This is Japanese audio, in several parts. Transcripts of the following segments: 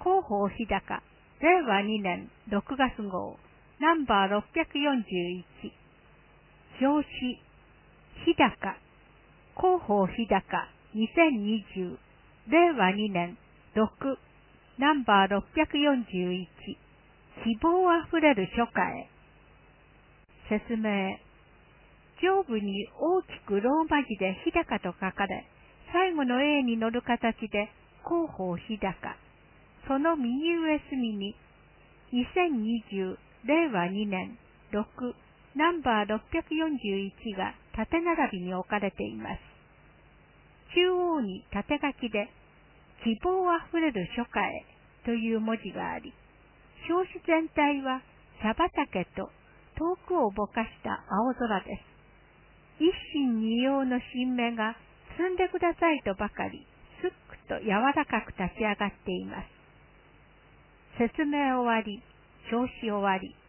広報日高、令和2年6月号、ナンバー641。表紙、日高、広報日高2020、令和2年6、ナンバー641。希望あふれる初夏へ。説明。上部に大きくローマ字で日高と書かれ、最後の A に乗る形で広報日高。その右上隅に、2020令和2年6ナンバー641が縦並びに置かれています。中央に縦書きで、希望あふれる初夏へという文字があり、表紙全体は茶畑と遠くをぼかした青空です。一心二葉の新芽が摘んでくださいとばかり、すっくと柔らかく立ち上がっています。説明終わり、表紙終わり。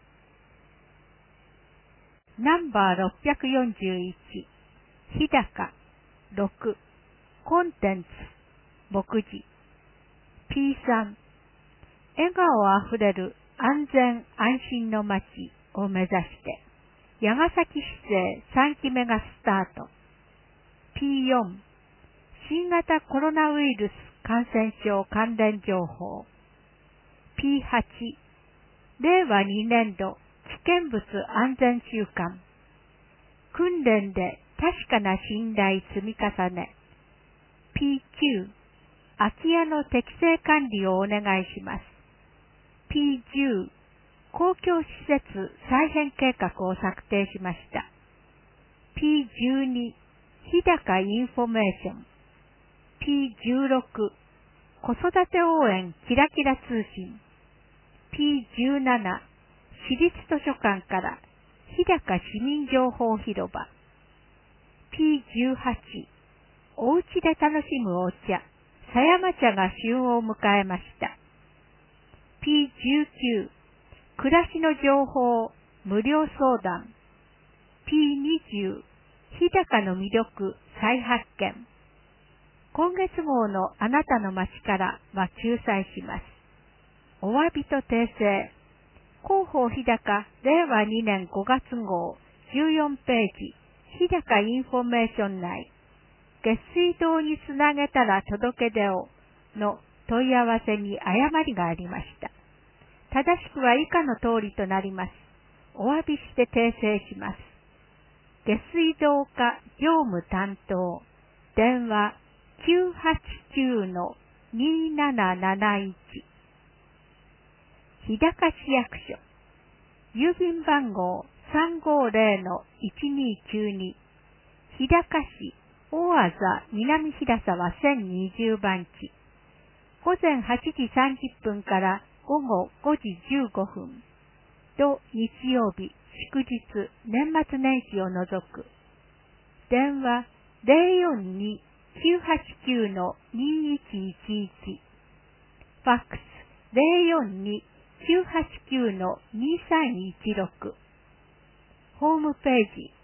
ナンバー641、日高、6、コンテンツ、目次。P3、笑顔あふれる安全安心の街を目指して、矢ヶ崎市政3期目がスタート。P4、新型コロナウイルス感染症関連情報。P8、令和2年度危険物安全週間。訓練で確かな信頼積み重ね。P9、空き家の適正管理をお願いします。P10、公共施設再編計画を策定しました。P12、日高インフォメーション。P16、子育て応援キラキラ通信。P17、市立図書館から日高市民情報広場。P18、おうちで楽しむお茶、狭山茶が旬を迎えました。P19、暮らしの情報、無料相談。P20、日高の魅力、再発見。今月号のあなたの街からは仲裁します。お詫びと訂正。広報日高、令和2年5月号、14ページ、日高インフォメーション内、下水道につなげたら届け出をの問い合わせに誤りがありました。正しくは以下の通りとなります。お詫びして訂正します。下水道課業務担当、電話 989-2771。日高市役所、郵便番号 350-1292、日高市大字南平沢1020番地、午前8時30分から午後5時15分、土日曜日、祝日、年末年始を除く。電話 042-989-2111。ファックス 042-989-2316。ホームページ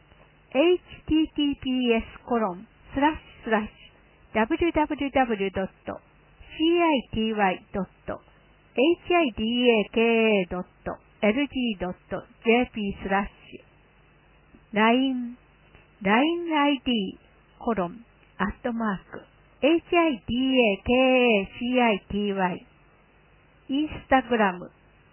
https://www.citywide.hidaka.lg.jp/ LINE LINE-ID @hidakacity Instagram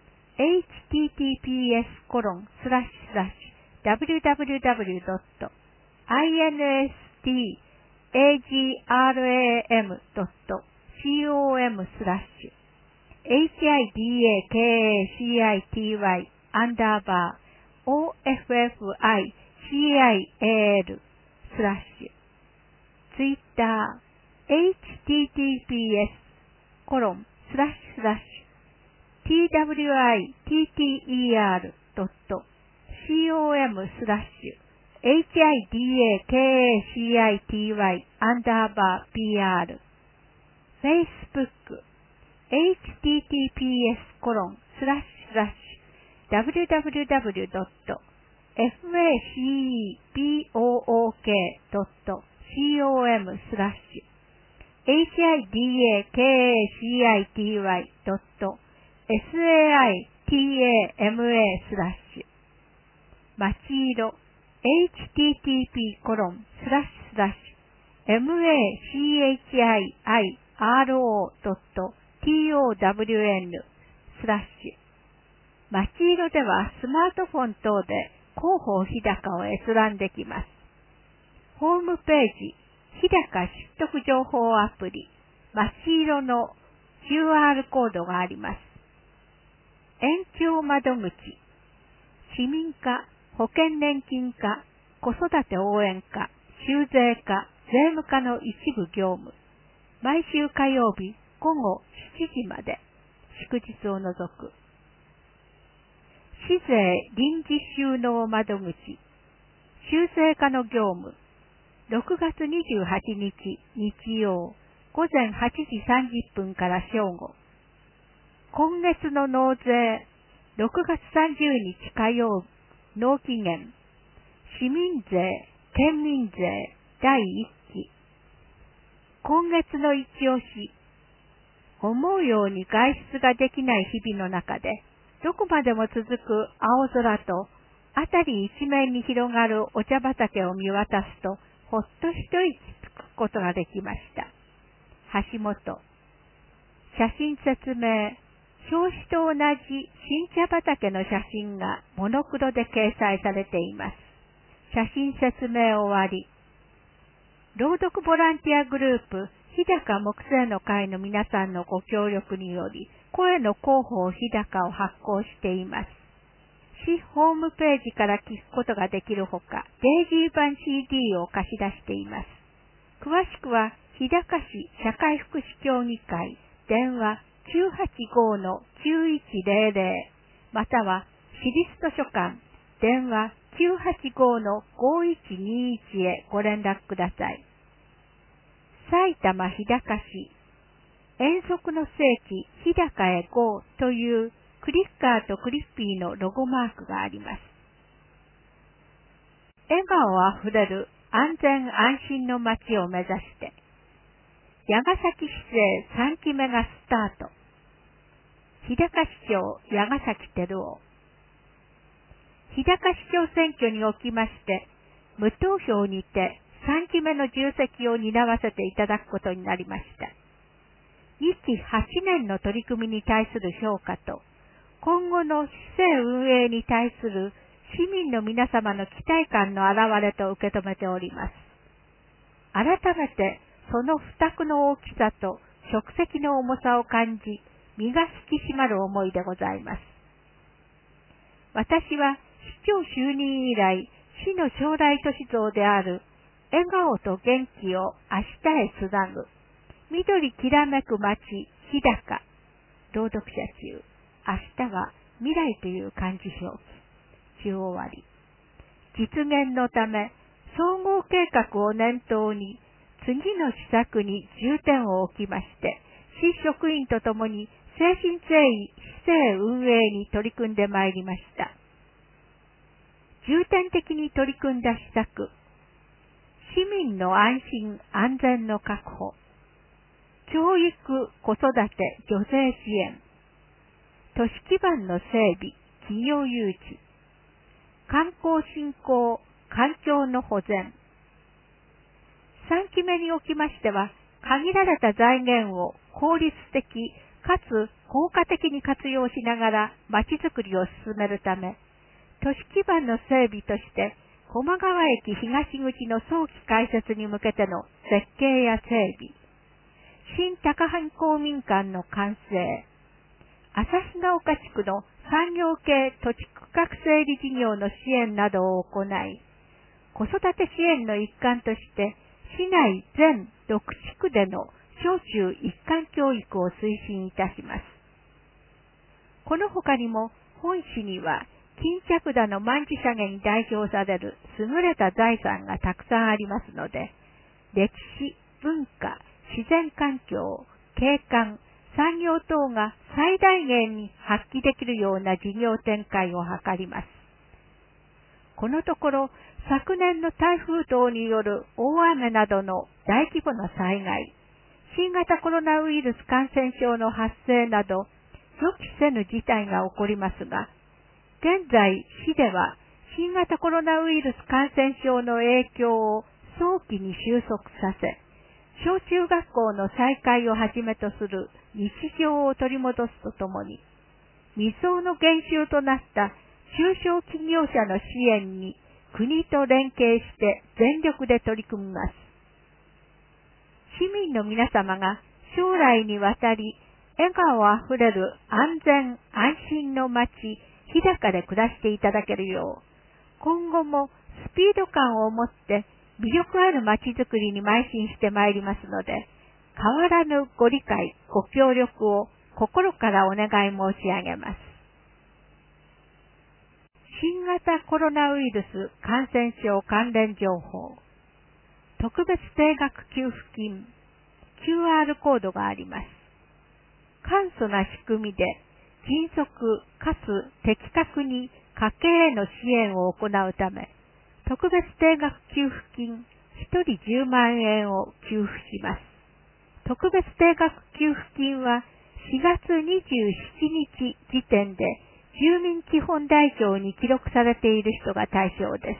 hidakacity-gram.com/www.hidakcity_official Twitter https://twiter.com/hidakacity_pr Facebook https://www.facebook.com/ hidakacity.saitama/ まちいろ http://machiro.town/ まちいろではスマートフォン等で広報日高を閲覧できます。ホームページ、日高知得情報アプリ、まちいろの QR コードがあります。延長窓口、市民課、保険年金課、子育て応援課、修税課、税務課の一部業務。毎週火曜日午後7時まで、祝日を除く。市税臨時収納窓口、修正課の業務。6月28日日曜午前8時30分から正午。今月の納税、6月30日火曜納期限。市民税、県民税第1期。今月の一押し。思うように外出ができない日々の中で、どこまでも続く青空と、辺り一面に広がるお茶畑を見渡すと、ほっと一息つくことができました。橋本。写真説明。表紙と同じ新茶畑の写真がモノクロで掲載されています。写真説明終わり。朗読ボランティアグループ、日高木星の会の皆さんのご協力により、声の広報日高を発行しています。市ホームページから聞くことができるほか、デイジー版 CD を貸し出しています。詳しくは、日高市社会福祉協議会、電話 985-9100 または市立図書館電話 985-5121 へご連絡ください。埼玉日高市遠足の聖地日高へ GO というクリッカーとクリッピーのロゴマークがあります。笑顔あふれる安全安心の街を目指して矢ヶ崎市政3期目がスタート。日高市長矢ヶ崎照夫。日高市長選挙におきまして、無投票にて3期目の重責を担わせていただくことになりました。2期8年の取り組みに対する評価と、今後の市政運営に対する市民の皆様の期待感の表れと受け止めております。改めて、その負託の大きさと職責の重さを感じ、身が引き締まる思いでございます。私は市長就任以来、市の将来都市像である笑顔と元気を明日へつなぐ、緑きらめく街、日高、朗読者中、明日は未来という漢字表記、中終わり。実現のため、総合計画を念頭に、次の施策に重点を置きまして、市職員とともに誠心誠意市政運営に取り組んでまいりました。重点的に取り組んだ施策、市民の安心安全の確保、教育子育て助成支援、都市基盤の整備、企業誘致、観光振興、環境の保全、3期目におきましては、限られた財源を効率的かつ効果的に活用しながら街づくりを進めるため、都市基盤の整備として、駒川駅東口の早期開設に向けての設計や整備、新高藩公民館の完成、旭ヶ丘地区の産業系土地区画整理事業の支援などを行い、子育て支援の一環として、市内全6地区での小中一貫教育を推進いたします。この他にも本市には巾着田の卍砂毛に代表される優れた財産がたくさんありますので、歴史、文化、自然環境、景観、産業等が最大限に発揮できるような事業展開を図ります。このところ、昨年の台風等による大雨などの大規模な災害、 新型コロナウイルス感染症の発生など、予期せぬ事態が起こりますが、現在、市では新型コロナウイルス感染症の影響を早期に収束させ、小中学校の再開をはじめとする日常を取り戻すとともに、未曾有の減収となった中小企業者の支援に国と連携して全力で取り組みます。市民の皆様が将来にわたり笑顔あふれる安全安心の街、日高で暮らしていただけるよう、今後もスピード感を持って魅力ある街づくりに邁進してまいりますので、変わらぬご理解、ご協力を心からお願い申し上げます。新型コロナウイルス感染症関連情報、特別定額給付金、QR コードがあります。簡素な仕組みで、迅速かつ的確に家計への支援を行うため、特別定額給付金1人10万円を給付します。特別定額給付金は4月27日時点で住民基本台帳に記録されている人が対象です。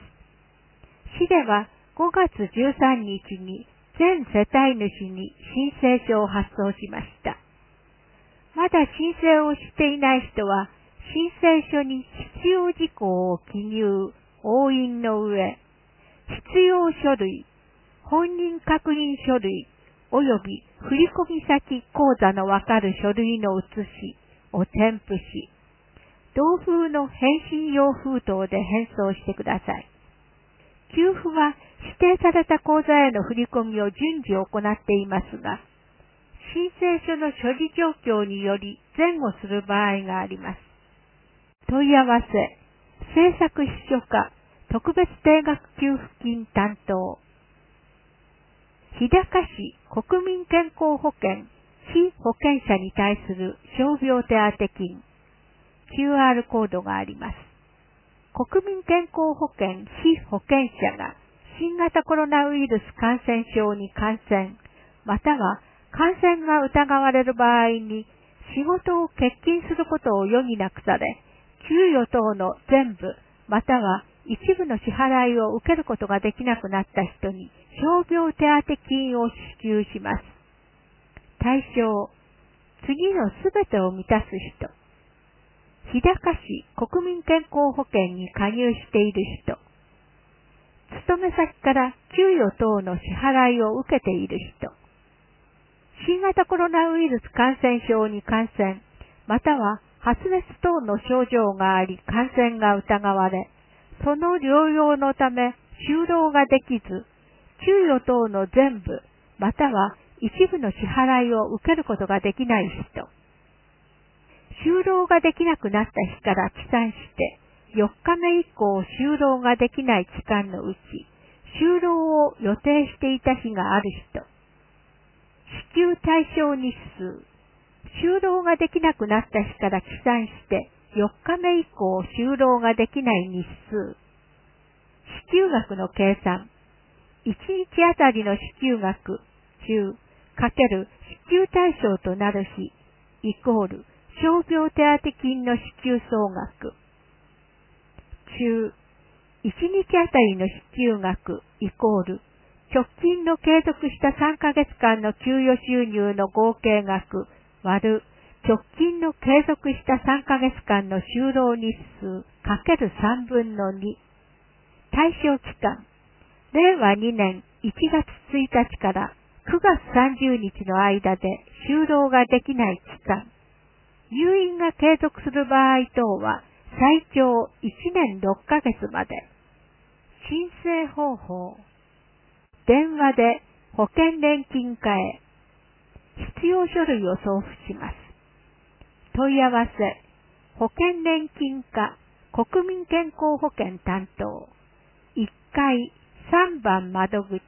市では5月13日に全世帯主に申請書を発送しました。まだ申請をしていない人は申請書に必要事項を記入、押印の上、必要書類、本人確認書類、および振込先口座のわかる書類の写しを添付し、同封の返信用封筒で返送してください。給付は指定された口座への振り込みを順次行っていますが、申請書の処理状況により前後する場合があります。問い合わせ、政策秘書課、特別定額給付金担当。日高市国民健康保険、被保険者に対する傷病手当金、QR コードがあります。国民健康保険、被保険者が新型コロナウイルス感染症に感染、または感染が疑われる場合に仕事を欠勤することを余儀なくされ、給与等の全部、または一部の支払いを受けることができなくなった人に傷病手当金を支給します。対象、次のすべてを満たす人。日高市国民健康保険に加入している人。勤め先から給与等の支払いを受けている人。新型コロナウイルス感染症に感染、または発熱等の症状があり感染が疑われ、その療養のため就労ができず、給与等の全部、または一部の支払いを受けることができない人。就労ができなくなった日から起算して、4日目以降就労ができない期間のうち、就労を予定していた日がある人。支給対象日数。就労ができなくなった日から起算して、4日目以降就労ができない日数。支給額の計算。1日あたりの支給額、10、かける支給対象となる日、イコール、傷病手当金の支給総額。中、1日あたりの支給額、イコール、直近の継続した3ヶ月間の給与収入の合計額、割る、直近の継続した3ヶ月間の就労日数、かける3分の2。対象期間、令和2年1月1日から9月30日の間で就労ができない期間。入院が継続する場合等は最長1年6ヶ月まで。申請方法。電話で保険年金課へ必要書類を送付します。問い合わせ、保険年金課国民健康保険担当1階3番窓口。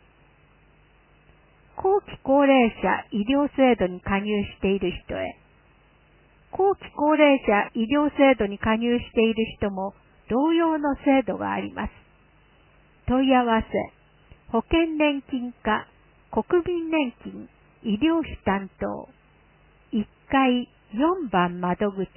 後期高齢者医療制度に加入している人へ。後期高齢者医療制度に加入している人も同様の制度があります。問い合わせ、保険年金課国民年金医療費担当、1階4番窓口。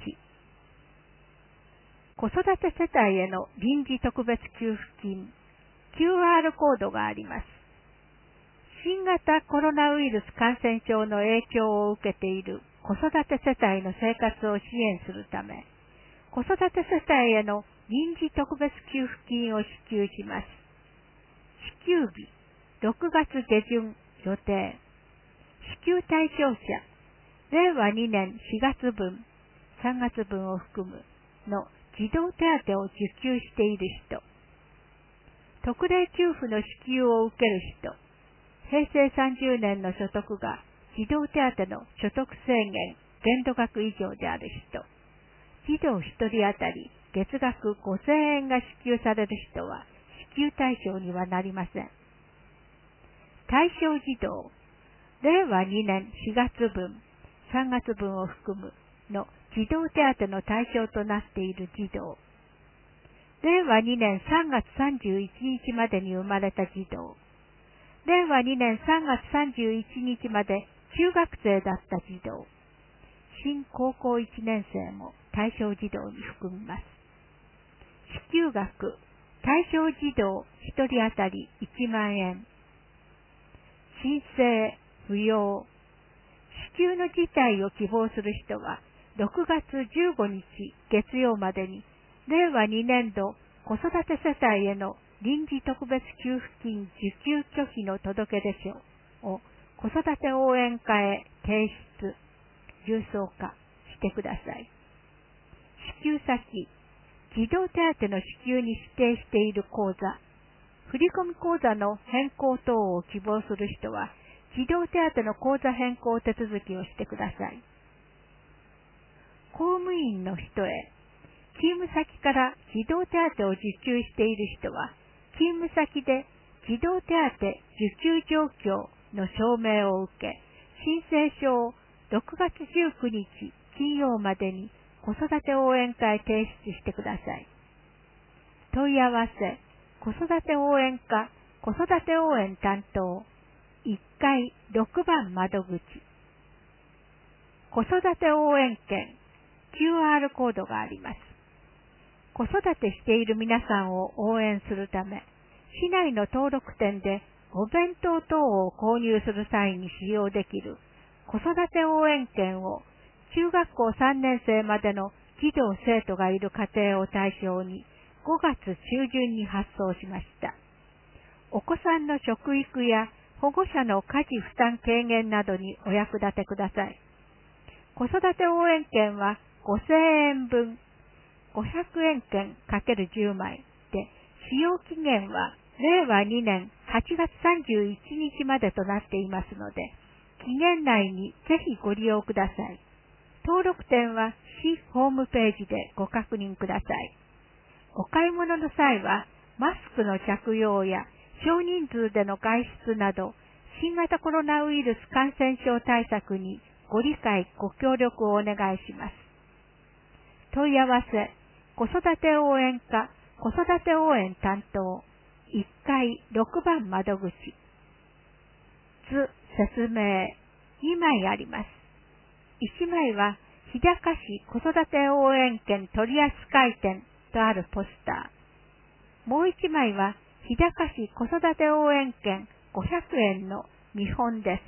子育て世帯への臨時特別給付金、QR コードがあります。新型コロナウイルス感染症の影響を受けている子育て世帯の生活を支援するため、子育て世帯への臨時特別給付金を支給します。支給日、6月下旬予定。支給対象者、令和2年4月分、3月分を含むの児童手当を受給している人、特例給付の支給を受ける人、平成30年の所得が児童手当の所得制限限度額以上である人、児童1人当たり月額5000円が支給される人は支給対象にはなりません。対象児童、令和2年4月分、3月分を含むの児童手当の対象となっている児童、令和2年3月31日までに生まれた児童、令和2年3月31日まで中学生だった児童、新高校1年生も対象児童に含みます。支給額、対象児童1人当たり1万円。申請、不要。支給の辞退を希望する人は、6月15日月曜までに、令和2年度子育て世帯への臨時特別給付金受給拒否の届出書を子育て応援課へ提出、郵送化してください。支給先、児童手当の支給に指定している口座、振込口座の変更等を希望する人は、児童手当の口座変更手続きをしてください。公務員の人へ、勤務先から児童手当を受給している人は、勤務先で児童手当受給状況の証明を受け、申請書を6月19日金曜までに子育て応援課へ提出してください。問い合わせ、子育て応援課、子育て応援担当、1階6番窓口。子育て応援券、QR コードがあります。子育てしている皆さんを応援するため、市内の登録店でお弁当等を購入する際に使用できる子育て応援券を中学校3年生までの児童生徒がいる家庭を対象に5月中旬に発送しました。お子さんの食育や保護者の家事負担軽減などにお役立てください。子育て応援券は5000円分、500円券 ×10 枚で、使用期限は令和2年8月31日までとなっていますので、期限内にぜひご利用ください。登録店は市ホームページでご確認ください。お買い物の際は、マスクの着用や少人数での外出など、新型コロナウイルス感染症対策にご理解、ご協力をお願いします。問い合わせ、子育て応援課、子育て応援担当、1階6番窓口。図説明、2枚あります。1枚は、日高市子育て応援券取扱店とあるポスター。もう1枚は、日高市子育て応援券500円の見本です。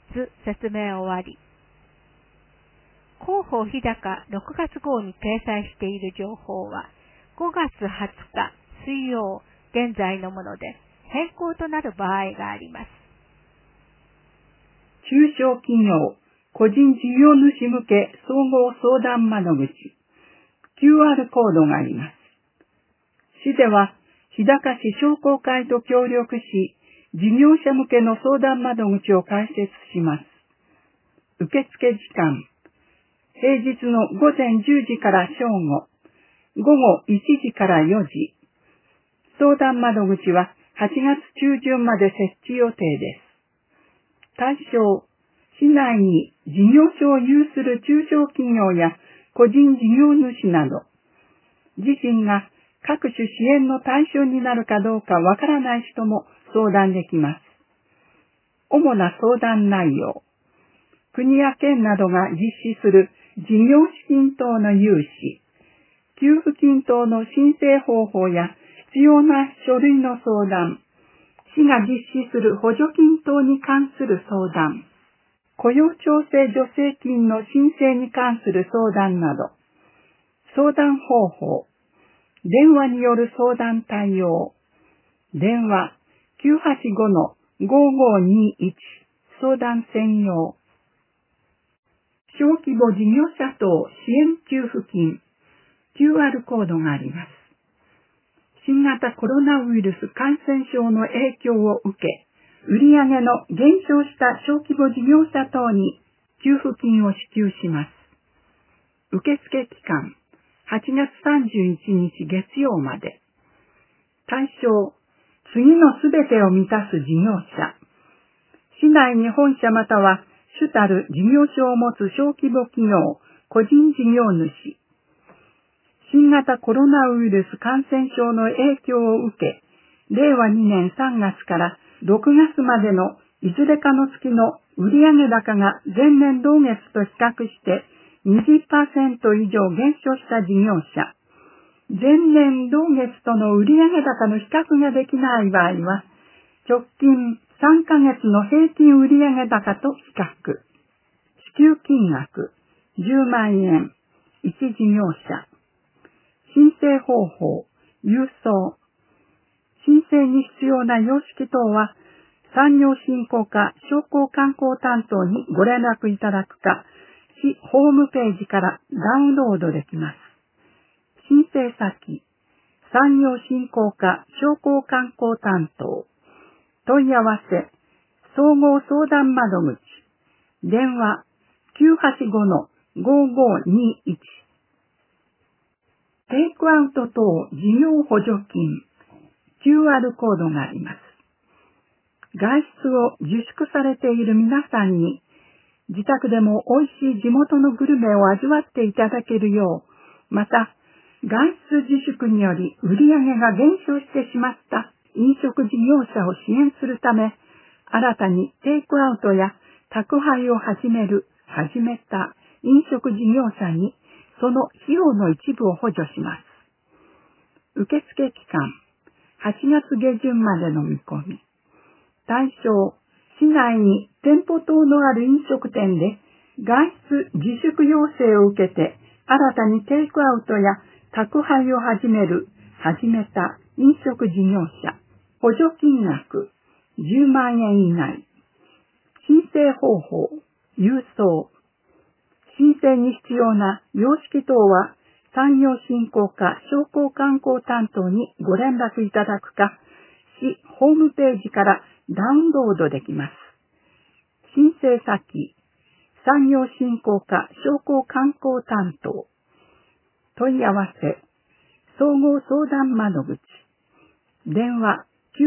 図説明終わり。広報日高6月号に掲載している情報は、5月20日水曜現在のもので変更となる場合があります。 中小企業、個人事業主向け総合相談窓口、QR コードがあります。市では、日高市商工会と協力し、事業者向けの相談窓口を開設します。受付時間、平日の午前10時から正午、午後1時から4時。相談窓口は8月中旬まで設置予定です。対象、市内に事業所を有する中小企業や個人事業主など、自身が各種支援の対象になるかどうかわからない人も相談できます。 主な相談内容、国や県などが実施する事業資金等の融資、給付金等の申請方法や必要な書類の相談、市が実施する補助金等に関する相談、雇用調整助成金の申請に関する相談など、相談方法、電話による相談対応、電話 985-5521 相談専用、小規模事業者等支援給付金、QR コードがあります。新型コロナウイルス感染症の影響を受け、売上の減少した小規模事業者等に給付金を支給します。受付期間、8月31日月曜まで。対象、次のすべてを満たす事業者。市内に本社または主たる事業所を持つ小規模企業、個人事業主。新型コロナウイルス感染症の影響を受け、令和2年3月から6月までのいずれかの月の売上高が前年同月と比較して 20% 以上減少した事業者、前年同月との売上高の比較ができない場合は、直近3ヶ月の平均売上高と比較。支給金額10万円、1事業者。申請方法、郵送。申請に必要な様式等は、産業振興課商工観光担当にご連絡いただくか、市ホームページからダウンロードできます。申請先、産業振興課商工観光担当。問い合わせ、総合相談窓口。電話、985-5521。テイクアウト等事業補助金、QR コードがあります。外出を自粛されている皆さんに、自宅でも美味しい地元のグルメを味わっていただけるよう、また、外出自粛により売上が減少してしまった飲食事業者を支援するため、新たにテイクアウトや宅配を始めた飲食事業者に、その費用の一部を補助します。受付期間、8月下旬までの見込み。対象、市内に店舗等のある飲食店で外出自粛要請を受けて、新たにテイクアウトや宅配を始めた飲食事業者。補助金額、10万円以内。申請方法、郵送。申請に必要な様式等は、産業振興課商工観光担当にご連絡いただくか、市ホームページからダウンロードできます。申請先、産業振興課商工観光担当。問い合わせ、総合相談窓口。電話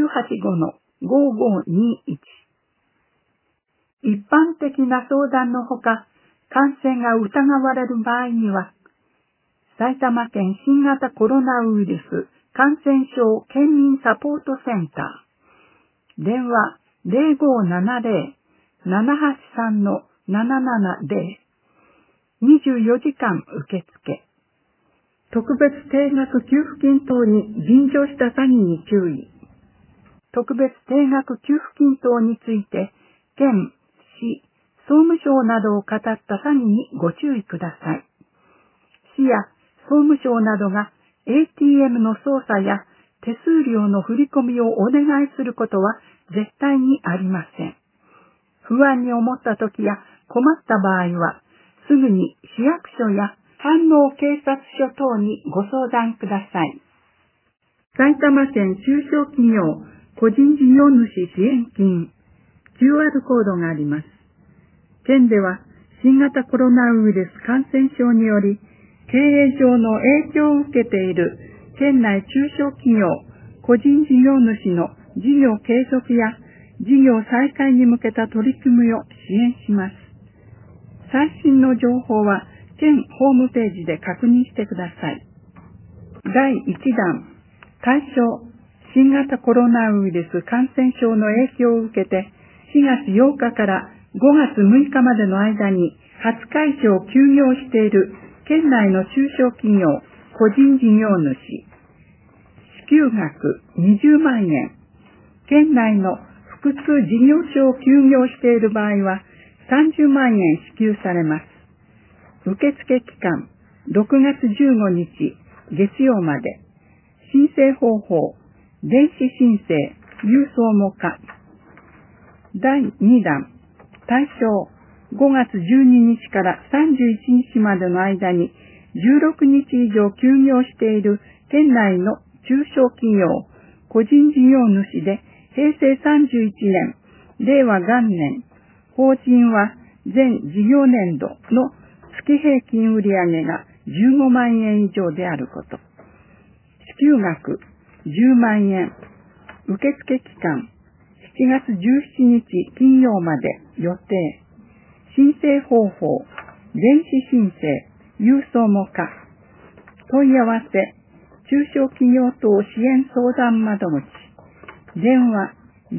985-5521。一般的な相談のほか、感染が疑われる場合には、埼玉県新型コロナウイルス感染症県民サポートセンター。電話 0570-783-770。24時間受付。特別定額給付金等に便乗した詐欺に注意。特別定額給付金等について、県、市、総務省などを語った詐欺にご注意ください。市や総務省などが ATM の操作や手数料の振り込みをお願いすることは絶対にありません。不安に思った時や困った場合は、すぐに市役所や飯能警察署等にご相談ください。埼玉県中小企業個人事業主支援金 QR コードがあります。県では新型コロナウイルス感染症により経営上の影響を受けている県内中小企業個人事業主の事業継続や事業再開に向けた取り組みを支援します。最新の情報は県ホームページで確認してください。第1弾、対象、新型コロナウイルス感染症の影響を受けて、 4月8日から5月6日までの間に20会所を休業している県内の中小企業、個人事業主、支給額20万円、県内の複数事業所を休業している場合は30万円支給されます。受付期間6月15日月曜まで。申請方法、電子申請、郵送も可。第2弾、対象5月12日から31日までの間に16日以上休業している県内の中小企業、個人事業主で平成31年、令和元年、法人は全事業年度の月平均売上が15万円以上であること。支給額10万円。受付期間7月17日金曜まで予定。申請方法電子申請、郵送も可。問い合わせ中小企業等支援相談窓口。電話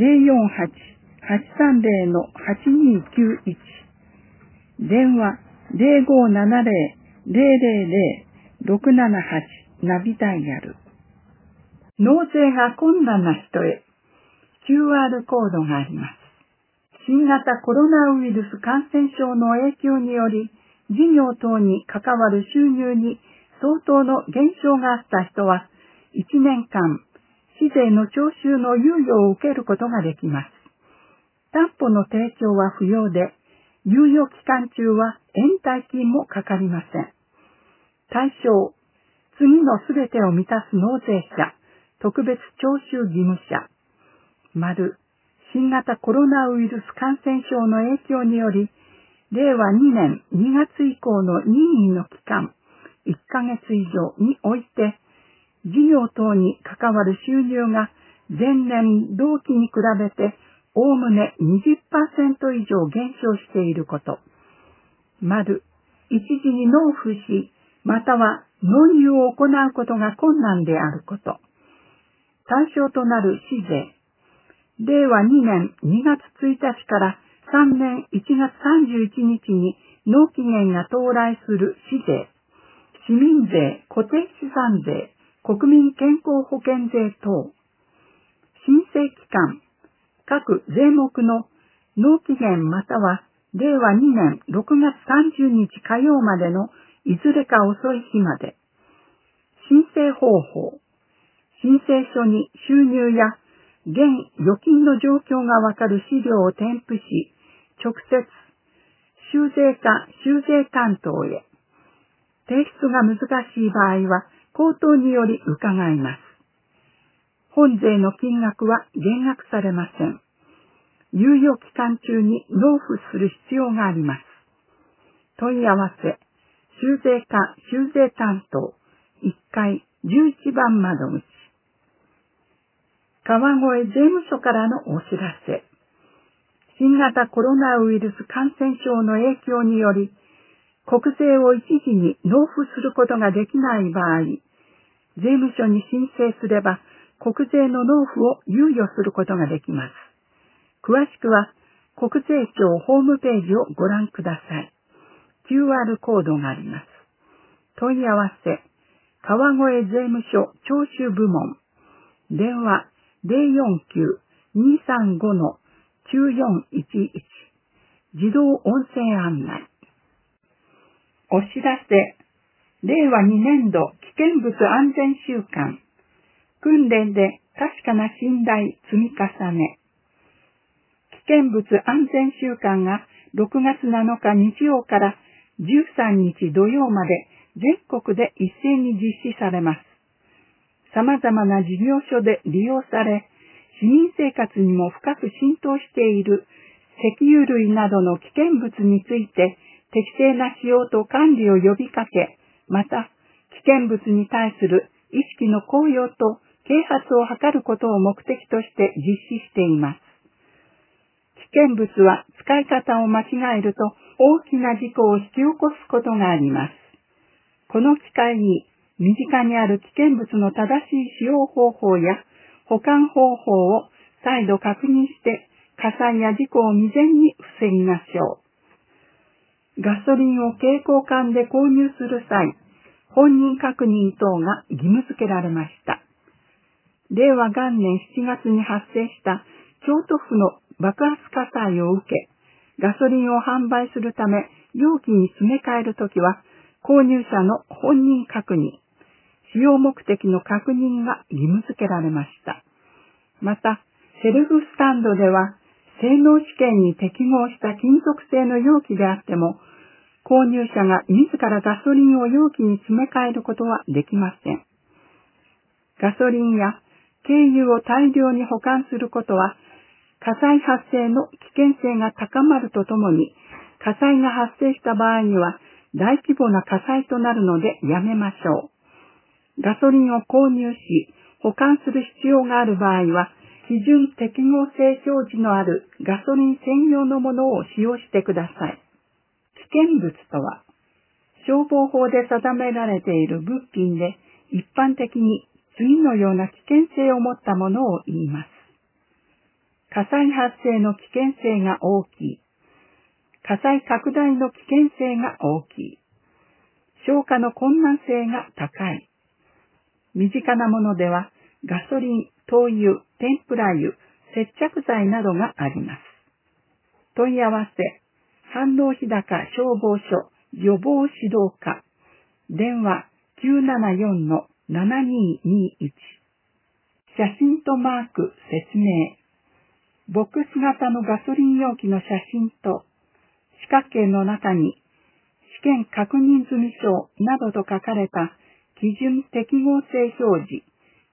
048-830-8291。電話 0570-000-678 ナビダイヤル。納税が困難な人へ QR コードがあります。新型コロナウイルス感染症の影響により、事業等に関わる収入に相当の減少があった人は、1年間、市税の徴収の猶予を受けることができます。担保の提供は不要で、猶予期間中は延滞金もかかりません。対象、次のすべてを満たす納税者、特別徴収義務者、丸、新型コロナウイルス感染症の影響により、令和2年2月以降の任意の期間、1ヶ月以上において、事業等に関わる収入が前年同期に比べて、おおむね 20% 以上減少していること。丸、一時に納付し、または納入を行うことが困難であること。対象となる市税。令和2年2月1日から3年1月31日に納期限が到来する市税、市民税、固定資産税、国民健康保険税等。申請期間、各税目の納期限または令和2年6月30日火曜までのいずれか遅い日まで。申請方法。申請書に収入や現預金の状況がわかる資料を添付し、直接、収税課収税担当へ。提出が難しい場合は、口頭により伺います。本税の金額は減額されません。猶予期間中に納付する必要があります。問い合わせ、収税課収税担当、1階11番窓口。川越税務署からのお知らせ。新型コロナウイルス感染症の影響により、国税を一時に納付することができない場合、税務署に申請すれば、国税の納付を猶予することができます。詳しくは、国税庁ホームページをご覧ください。QR コードがあります。問い合わせ、川越税務署徴収部門、電話049-235-9411、自動音声案内。お知らせ、令和2年度危険物安全週間、訓練で確かな信頼積み重ね。危険物安全週間が6月7日日曜から13日土曜まで全国で一斉に実施されます。様々な事業所で利用され、市民生活にも深く浸透している石油類などの危険物について適正な使用と管理を呼びかけ、また危険物に対する意識の高揚と啓発を図ることを目的として実施しています。危険物は使い方を間違えると大きな事故を引き起こすことがあります。この機会に身近にある危険物の正しい使用方法や保管方法を再度確認して火災や事故を未然に防ぎましょう。ガソリンを携行缶で購入する際、本人確認等が義務付けられました。令和元年7月に発生した京都府の爆発火災を受け、ガソリンを販売するため容器に詰め替えるときは、購入者の本人確認、使用目的の確認が義務付けられました。また、セルフスタンドでは、性能試験に適合した金属製の容器であっても、購入者が自らガソリンを容器に詰め替えることはできません。ガソリンや軽油を大量に保管することは、火災発生の危険性が高まるとともに、火災が発生した場合には大規模な火災となるのでやめましょう。ガソリンを購入し、保管する必要がある場合は、基準適合性表示のあるガソリン専用のものを使用してください。危険物とは、消防法で定められている物品で、一般的に次のような危険性を持ったものを言います。火災発生の危険性が大きい。火災拡大の危険性が大きい。消火の困難性が高い。身近なものでは、ガソリン、灯油、天ぷら油、接着剤などがあります。問い合わせ、飯能日高消防署予防指導課、電話 974-7221。写真とマーク説明。ボックス型のガソリン容器の写真と、四角形の中に試験確認済み証などと書かれた基準適合性表示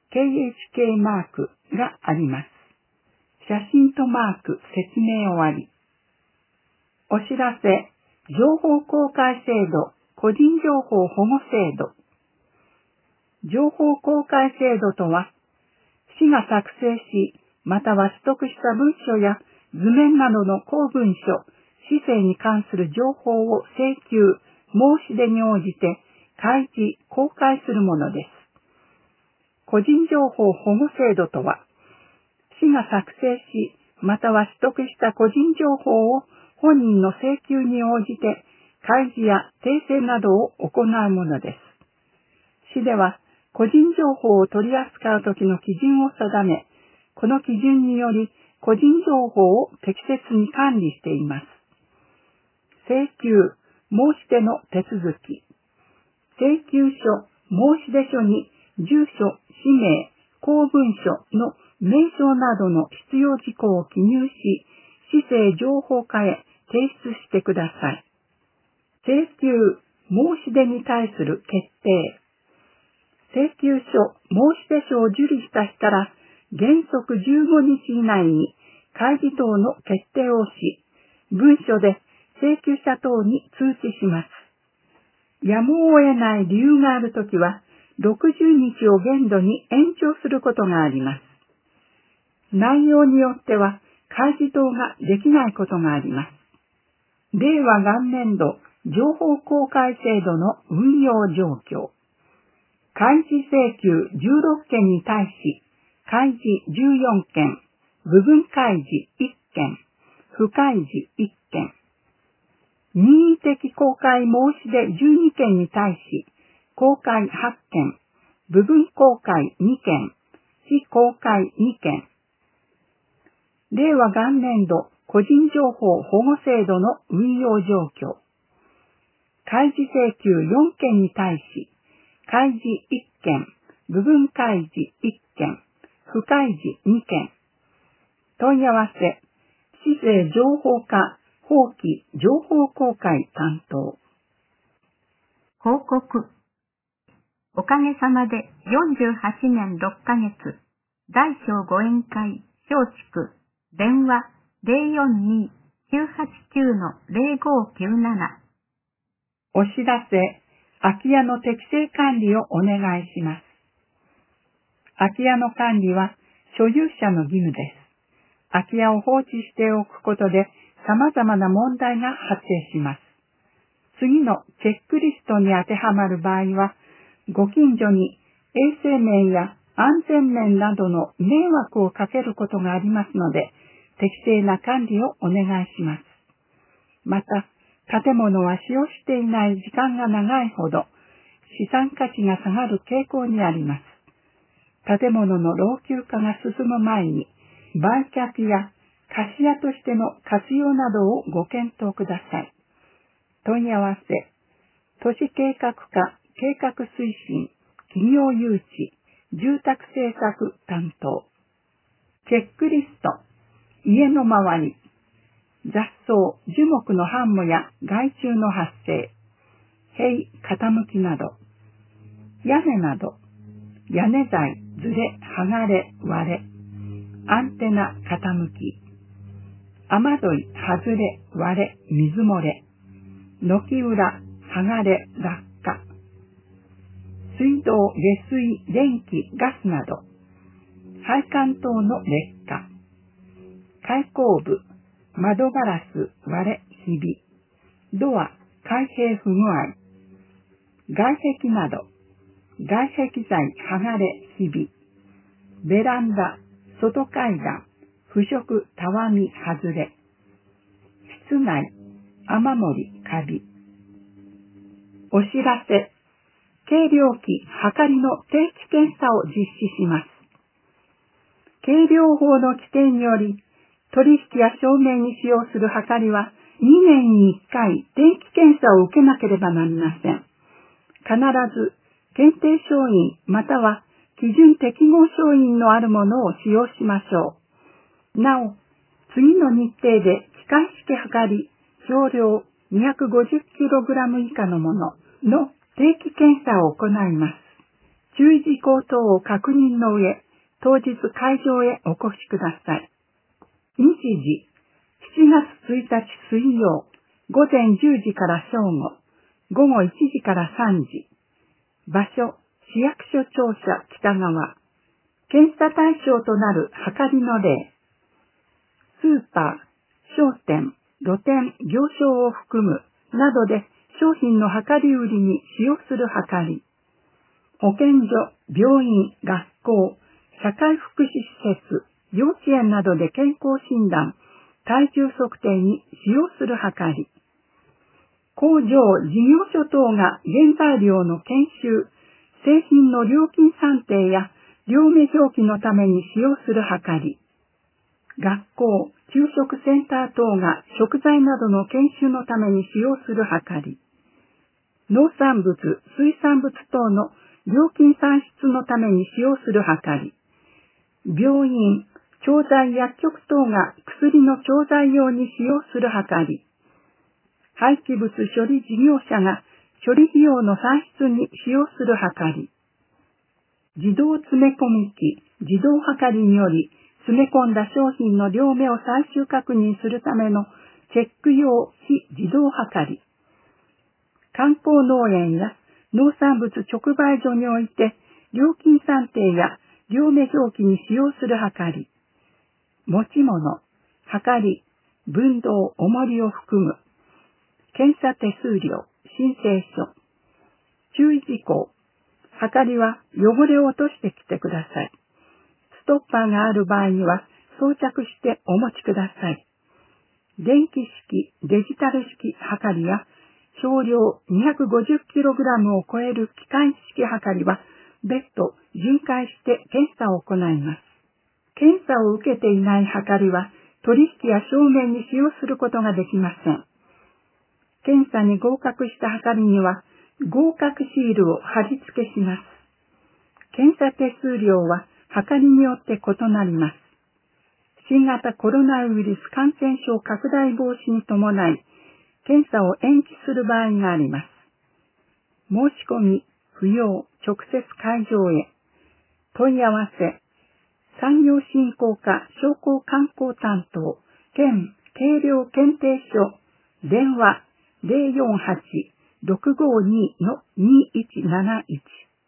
KHK マークがあります。写真とマーク説明終わり。お知らせ、情報公開制度、個人情報保護制度。情報公開制度とは、市が作成し、または取得した文書や図面などの公文書、市政に関する情報を請求、申し出に応じて開示、公開するものです。個人情報保護制度とは、市が作成し、または取得した個人情報を本人の請求に応じて開示や訂正などを行うものです。市では、個人情報を取り扱うときの基準を定め、この基準により個人情報を適切に管理しています。請求、申し出の手続き。請求書、申し出書に住所、氏名、公文書の名称などの必要事項を記入し、市政情報課へ提出してください。請求、申し出に対する決定。請求書、申し出書を受理した日から原則15日以内に開示等の決定をし、文書で請求者等に通知します。やむを得ない理由があるときは、60日を限度に延長することがあります。内容によっては、開示等ができないことがあります。令和元年度情報公開制度の運用状況。開示請求16件に対し、開示14件、部分開示1件、不開示1件。任意的公開申し出12件に対し、公開8件、部分公開2件、非公開2件。令和元年度個人情報保護制度の運用状況。開示請求4件に対し、開示1件、部分開示1件、不開示2件。問い合わせ、市政情報課法規情報公開担当。 報告。おかげさまで48年6ヶ月、大小ご宴会、松竹、電話 042-989-0597。 お知らせ、空き家の適正管理をお願いします。空き家の管理は所有者の義務です。空き家を放置しておくことで様々な問題が発生します。次のチェックリストに当てはまる場合は、ご近所に衛生面や安全面などの迷惑をかけることがありますので、 適正な管理をお願いします。また、建物は使用していない時間が長いほど資産価値が下がる傾向にあります。建物の老朽化が進む前に、売却や貸し屋としての活用などをご検討ください。問い合わせ、都市計画課計画推進、企業誘致、住宅政策担当。チェックリスト、家の周り、雑草、樹木の繁茂や害虫の発生、塀、傾きなど、屋根など、屋根材、ずれ、剥がれ、割れ、アンテナ、傾き、雨どい、外れ、割れ、水漏れ、軒裏、剥がれ、落下、水道、下水、電気、ガスなど、配管等の劣化、開口部、窓ガラス、割れ、ひび、ドア、開閉不具合、外壁など、外壁材、剥がれ、ひび、ベランダ、外階段、腐食、たわみ、外れ、室内、雨漏り、カビ。お知らせ、計量器、はかりの定期検査を実施します。計量法の規定により、取引や証明に使用するはかりは2年に1回定期検査を受けなければなりません。必ず検定証印または基準適合証印のあるものを使用しましょう。なお、次の日程で機械式はかり少量 250kg 以下のものの定期検査を行います。注意事項等を確認の上、当日会場へお越しください。日時、7月1日水曜、午前10時から正午、午後1時から3時。場所、市役所庁舎北側。検査対象となるはかりの例。スーパー、商店、露店、行商を含むなどで商品のはかり売りに使用するはかり。保健所、病院、学校、社会福祉施設、幼稚園などで健康診断、体重測定に使用するはかり。工場、事業所等が原材料の研修、製品の料金算定や両目表記のために使用するはかり。学校、給食センター等が食材などの研修のために使用するはかり。農産物、水産物等の料金算出のために使用するはかり。病院、調剤薬局等が薬の調剤用に使用するはかり。廃棄物処理事業者が処理費用の算出に使用するはかり。自動詰め込み機、自動はかりにより詰め込んだ商品の両目を最終確認するためのチェック用非自動はかり。観光農園や農産物直売所において料金算定や両目表記に使用するはかり。持ち物、はかり、分銅、重りを含む。検査手数料、申請書。注意事項。はかりは汚れを落としてきてください。ストッパーがある場合には装着してお持ちください。電気式、デジタル式はかりや少量 250kg を超える機械式はかりは別途巡回して検査を行います。検査を受けていないはかりは取引や証明に使用することができません。検査に合格したはかりには合格シールを貼り付けします。検査手数料ははかりによって異なります。新型コロナウイルス感染症拡大防止に伴い、検査を延期する場合があります。申し込み、不要、直接会場へ。問い合わせ、産業振興課商工観光担当、県計量検定所、電話 048-652-2171。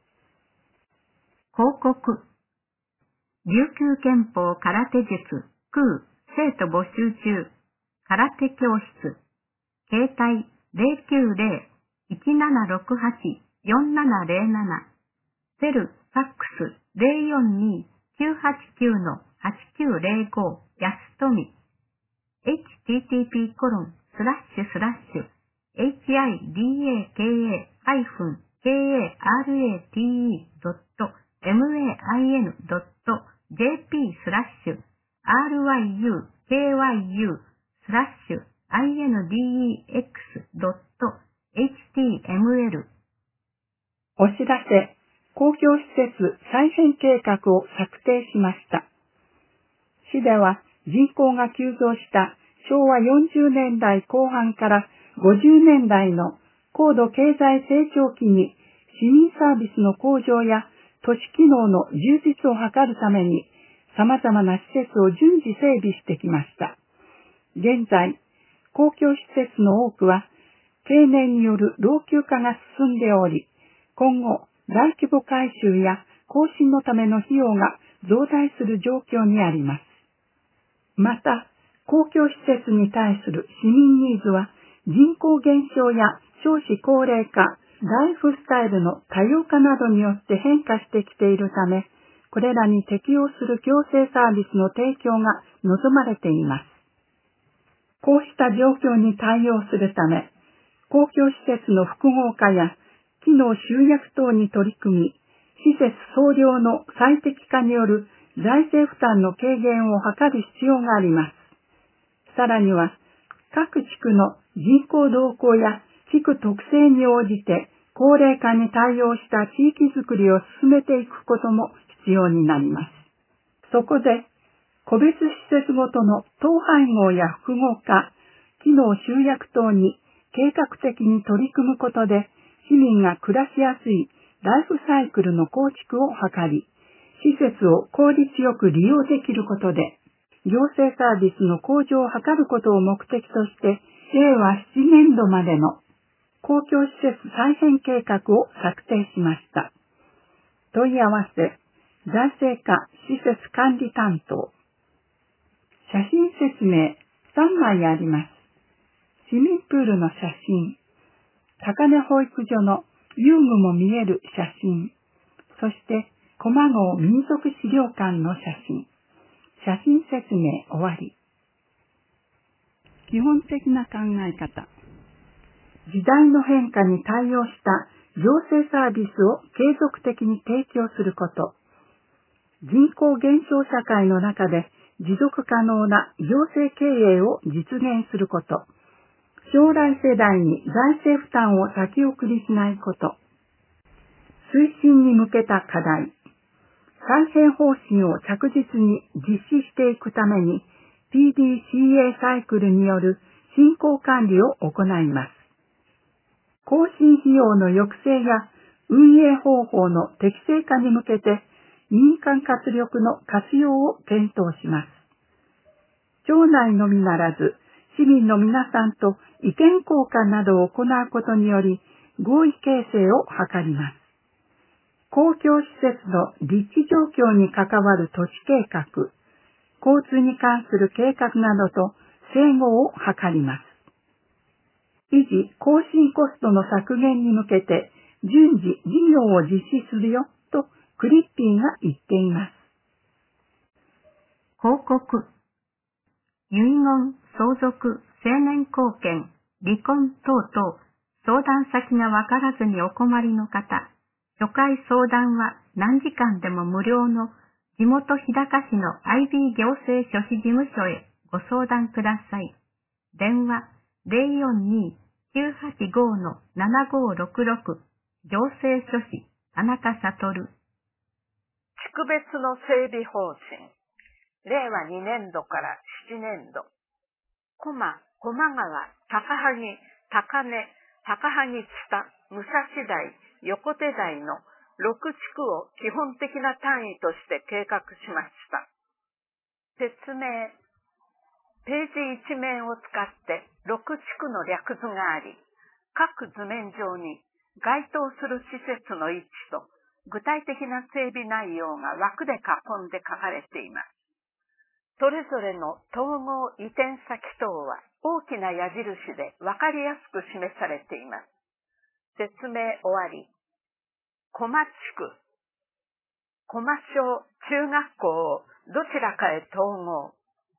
広告。琉球憲法空手術、空、生徒募集中、空手教室、携帯 090-1768-4707、セル、ファックス 042-989-8905、安富。 http://hyaryukyr-ryukyr-index.html お知らせ、公共施設再編計画を策定しました。市では人口が急増した昭和40年代後半から50年代の高度経済成長期に市民サービスの向上や都市機能の充実を図るために様々な施設を順次整備してきました。現在、公共施設の多くは経年による老朽化が進んでおり、今後、大規模改修や更新のための費用が増大する状況にあります。また、公共施設に対する市民ニーズは人口減少や少子高齢化、ライフスタイルの多様化などによって変化してきているため、これらに適応する行政サービスの提供が望まれています。こうした状況に対応するため、公共施設の複合化や機能集約等に取り組み、施設総量の最適化による財政負担の軽減を図る必要があります。さらには、各地区の人口動向や地区特性に応じて高齢化に対応した地域づくりを進めていくことも必要になります。そこで、個別施設ごとの統廃合や複合化、機能集約等に計画的に取り組むことで、市民が暮らしやすいライフサイクルの構築を図り、施設を効率よく利用できることで、行政サービスの向上を図ることを目的として、令和7年度までの公共施設再編計画を策定しました。問い合わせ、財政課施設管理担当。写真説明3枚あります。市民プールの写真、高根保育所の遊具も見える写真、そして駒郷民族資料館の写真。写真説明終わり。基本的な考え方。時代の変化に対応した行政サービスを継続的に提供すること。人口減少社会の中で持続可能な行政経営を実現すること。将来世代に財政負担を先送りしないこと。推進に向けた課題。再編方針を着実に実施していくために PDCA サイクルによる進行管理を行います。更新費用の抑制や運営方法の適正化に向けて民間活力の活用を検討します。町内のみならず市民の皆さんと意見交換などを行うことにより合意形成を図ります。公共施設の立地状況に関わる土地計画、交通に関する計画などと整合を図ります。維持・更新コストの削減に向けて順次事業を実施するよとクリッピーが言っています。 報告。遺言、相続、成年後見、離婚等々、相談先がわからずにお困りの方、初回相談は何時間でも無料の地元日高市の IB 行政書士事務所へご相談ください。電話 042-985-7566 行政書士田中悟。 地区別の整備方針。令和2年度から7年度。駒川、高萩、高根、高萩北、武蔵台、横手台の6地区を基本的な単位として計画しました。説明。ページ1面を使って6地区の略図があり、各図面上に該当する施設の位置と具体的な整備内容が枠で囲んで書かれています。それぞれの統合移転先等は大きな矢印で分かりやすく示されています。説明終わり。駒地区、駒小中学校をどちらかへ統合。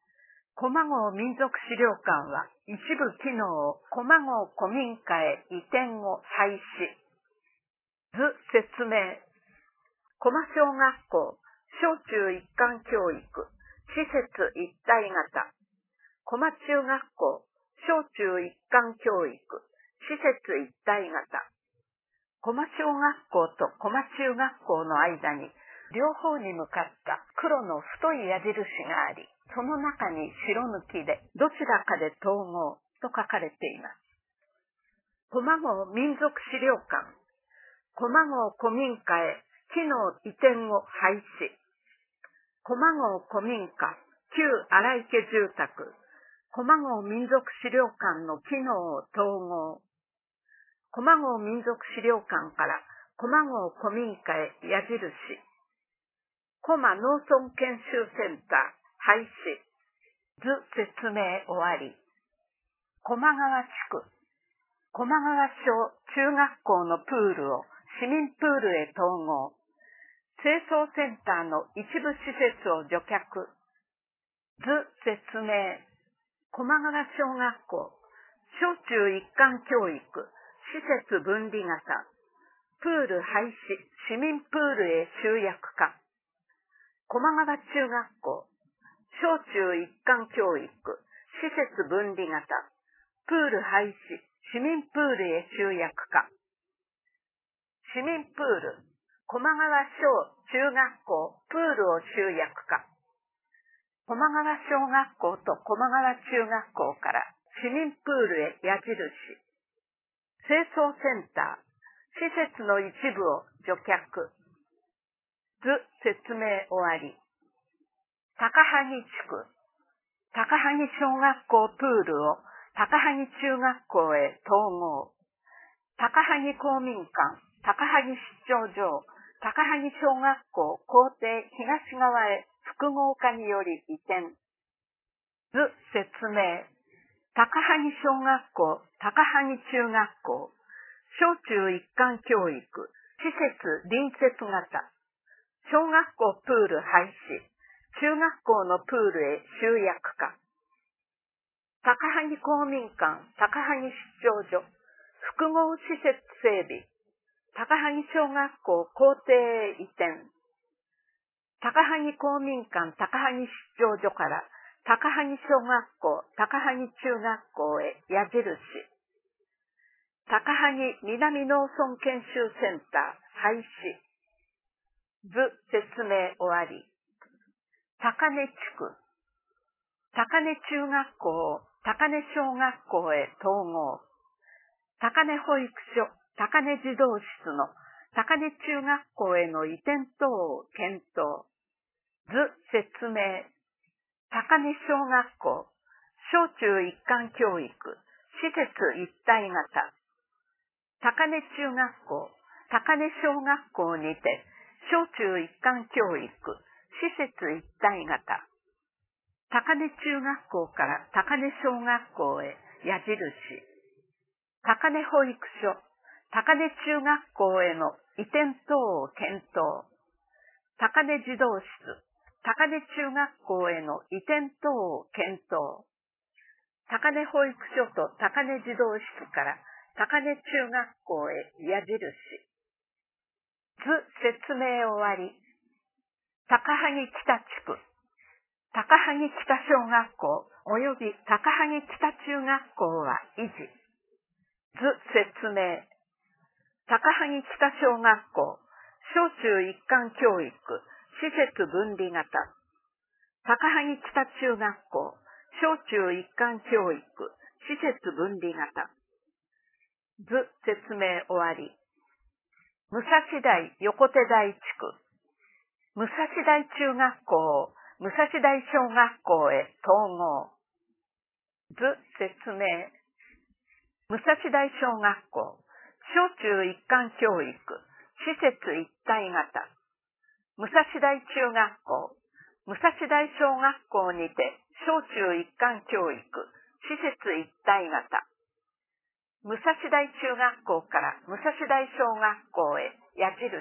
駒郷民族資料館は一部機能を駒郷古民家へ移転を廃止。図説明。駒小学校、小中一貫教育、施設一体型。駒中学校、小中一貫教育、施設一体型。駒小学校と駒中学校の間に両方に向かった黒の太い矢印があり、その中に白抜きでどちらかで統合と書かれています。駒郷民族資料館、駒郷古民家へ機能移転を廃止。駒郷古民家、旧荒井家住宅、駒郷民族資料館の機能を統合。駒郷民族資料館から駒郷古民家へ矢印。駒農村研修センター廃止。図説明終わり。駒川地区。駒川小中学校のプールを市民プールへ統合。清掃センターの一部施設を除却。図説明。駒川小学校、小中一貫教育、施設分離型。プール廃止、市民プールへ集約化。駒川中学校、小中一貫教育、施設分離型。プール廃止、市民プールへ集約化。市民プール、駒川小中学校プールを集約化。駒川小学校と駒川中学校から市民プールへ矢印。清掃センター、施設の一部を除却。図説明終わり。高萩地区。高萩小学校プールを高萩中学校へ統合。高萩公民館、高萩出張場、高萩小学校校庭東側へ複合化により移転。図説明。高萩小学校、高萩中学校、小中一貫教育、施設隣接型。小学校プール廃止、中学校のプールへ集約化。高萩公民館、高萩出張所、複合施設整備。高萩小学校校庭へ移転。高萩公民館高萩出張所から高萩小学校高萩中学校へ矢印。高萩南農村研修センター廃止。図説明終わり。高根地区。高根中学校を高根小学校へ統合。高根保育所、高根児童室の高根中学校への移転等を検討。図説明。高根小学校、小中一貫教育、施設一体型。高根中学校、高根小学校にて、小中一貫教育、施設一体型。高根中学校から高根小学校へ矢印。高根保育所、高根中学校への移転等を検討。高根児童室、高根中学校への移転等を検討。高根保育所と高根児童室から高根中学校へ矢印。図説明終わり。高萩北地区。高萩北小学校及び高萩北中学校は維持。図説明。高萩北小学校、小中一貫教育、施設分離型。高萩北中学校、小中一貫教育、施設分離型。図説明終わり。武蔵台横手台地区。武蔵台中学校を武蔵台小学校へ統合。図説明。武蔵台小学校、小中一貫教育、施設一体型。武蔵台中学校、武蔵台小学校にて小中一貫教育、施設一体型。武蔵台中学校から武蔵台小学校へ矢印。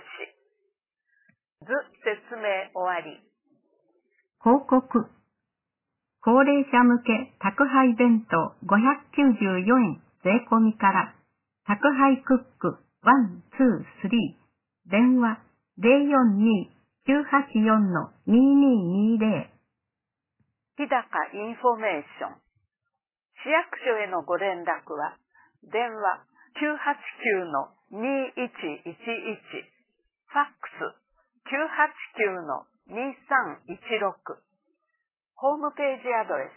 図説明終わり。 報告。 高齢者向け宅配弁当594円税込みから、宅配クック1、2、3、電話 042-984-2220。 日高インフォメーション。市役所へのご連絡は、電話 989-2111、ファックス 989-2316、ホームページアドレス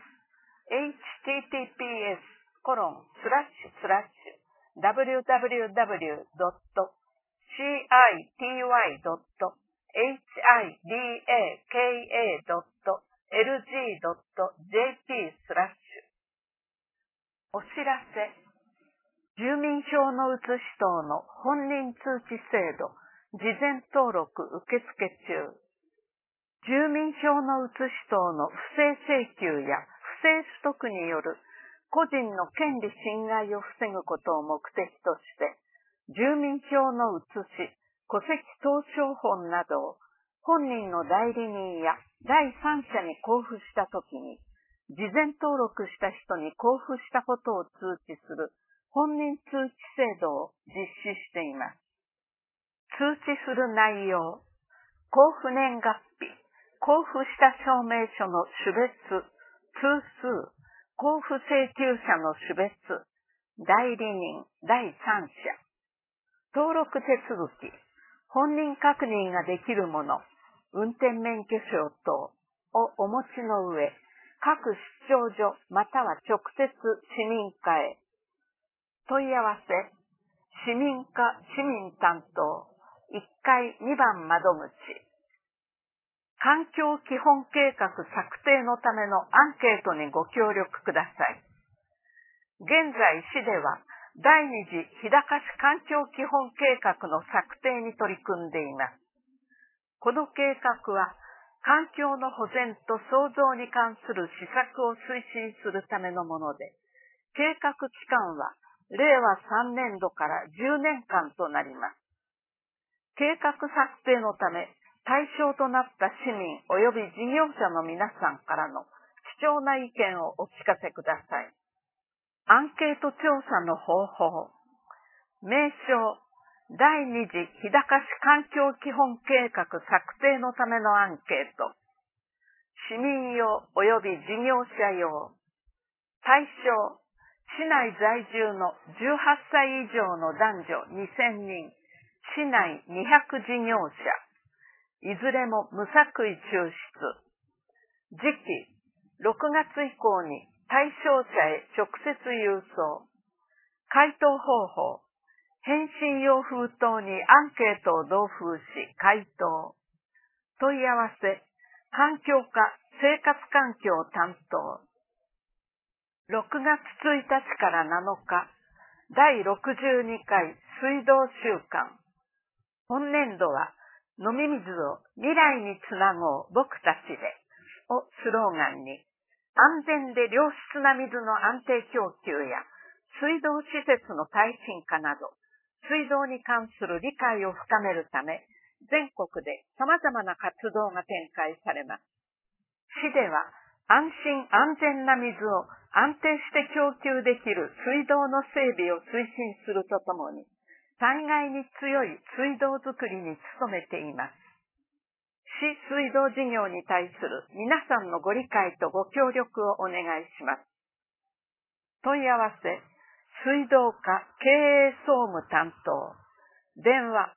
https://www.citydaka.lg.jp/ お知らせ。住民票の写し等の本人通知制度、事前登録受付中。住民票の写し等の不正請求や不正取得による個人の権利侵害を防ぐことを目的として、住民票の写し、戸籍謄証本などを本人の代理人や第三者に交付したときに、事前登録した人に交付したことを通知する本人通知制度を実施しています。通知する内容、交付年月日、交付した証明書の種別、通数、交付請求者の種別、代理人、第三者、登録手続き、本人確認ができるもの、運転免許証等をお持ちの上、各出張所または直接市民課へ。問い合わせ、市民課市民担当、1階2番窓口。環境基本計画策定のためのアンケートにご協力ください。現在市では第二次日高市環境基本計画の策定に取り組んでいます。この計画は環境の保全と創造に関する施策を推進するためのもので、計画期間は令和3年度から10年間となります。計画策定のため、対象となった市民及び事業者の皆さんからの貴重な意見をお聞かせください。アンケート調査の方法。名称、第二次日高市環境基本計画策定のためのアンケート。市民用及び事業者用。対象、市内在住の18歳以上の男女2000人、市内200事業者。いずれも無作為抽出。時期、6月以降に対象者へ直接郵送。回答方法、返信用封筒にアンケートを同封し回答。問い合わせ、環境課生活環境担当。6月1日から7日、第62回水道週間。本年度は、飲み水を未来につなごう僕たちでをスローガンに、安全で良質な水の安定供給や水道施設の耐震化など、水道に関する理解を深めるため、全国で様々な活動が展開されます。市では安心安全な水を安定して供給できる水道の整備を推進するとともに、災害に強い水道づくりに努めています。市水道事業に対する皆さんのご理解とご協力をお願いします。問い合わせ、水道課経営総務担当、電話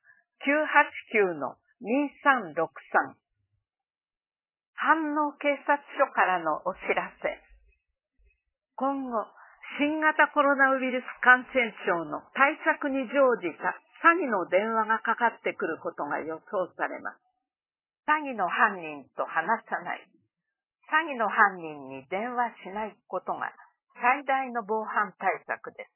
989-2363。飯能警察署からのお知らせ。今後、新型コロナウイルス感染症の対策に乗じた詐欺の電話がかかってくることが予想されます。詐欺の犯人と話さない。詐欺の犯人に電話しないことが最大の防犯対策です。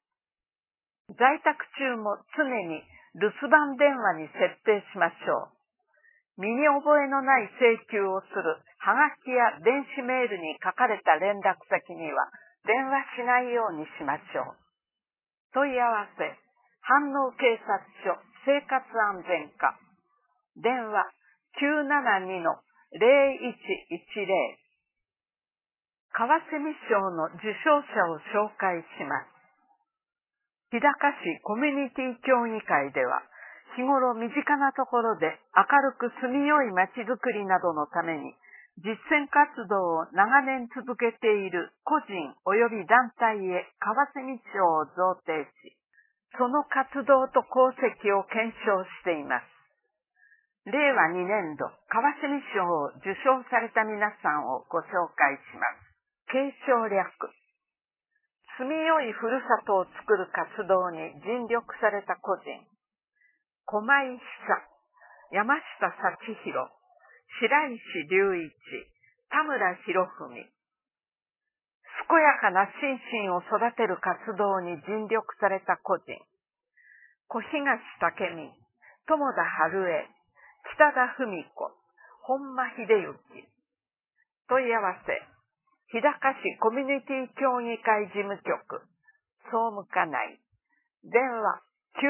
在宅中も常に留守番電話に設定しましょう。身に覚えのない請求をするはがきや電子メールに書かれた連絡先には電話しないようにしましょう。問い合わせ、飯能警察署生活安全課。電話 972-0110。 川蝉賞の受賞者を紹介します。日高市コミュニティ協議会では、日頃身近なところで明るく住みよい街づくりなどのために、実践活動を長年続けている個人及び団体へ川蝉賞を贈呈し、その活動と功績を検証しています。令和2年度川蝉賞を受賞された皆さんをご紹介します。継承略。住みよいふるさとを作る活動に尽力された個人。駒井久、山下幸弘、白石隆一、田村博文。健やかな心身を育てる活動に尽力された個人。小東武美、友田春江、北田文子、本間秀幸。問い合わせ、日高市コミュニティ協議会事務局、総務課内、電話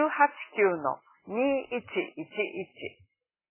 989-2111。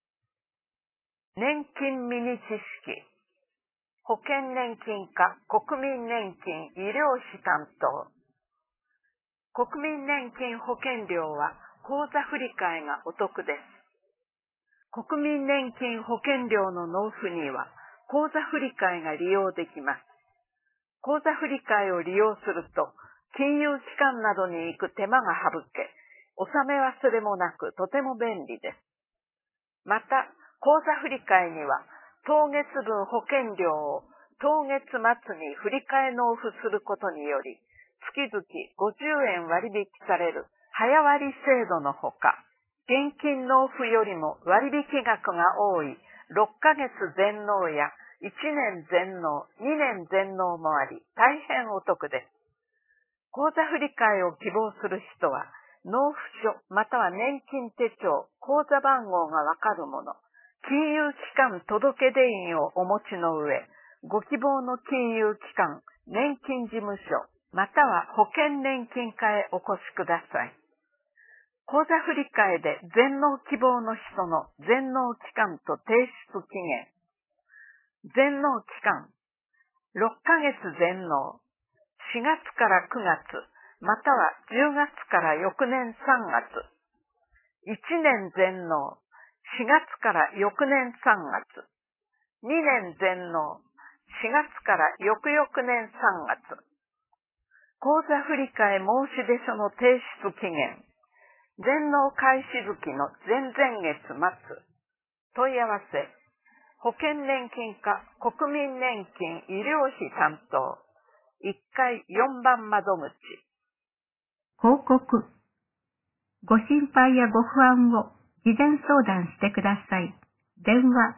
年金ミニ知識、保険年金課国民年金医療費担当。国民年金保険料は口座振替がお得です。国民年金保険料の納付には口座振替が利用できます。口座振替を利用すると、金融機関などに行く手間が省け、納め忘れもなくとても便利です。また、口座振替には、当月分保険料を当月末に振替納付することにより、月々50円割引される早割制度のほか、現金納付よりも割引額が多い6ヶ月全納や1年全納、2年全納もあり、大変お得です。口座振替を希望する人は、納付書または年金手帳、口座番号がわかるもの、金融機関届出印をお持ちの上、ご希望の金融機関、年金事務所、または保険年金課へお越しください。口座振替で全納希望の人の全納期間と提出期限。全納期間、6ヶ月全納、4月から9月、または10月から翌年3月。1年全納、4月から翌年3月。2年全納、4月から翌々年3月。口座振替申出書の提出期限。全納開始月の前々月末。問い合わせ。保険年金課国民年金医療費担当。1階4番窓口。 広告。ご心配やご不安を事前相談してください。電話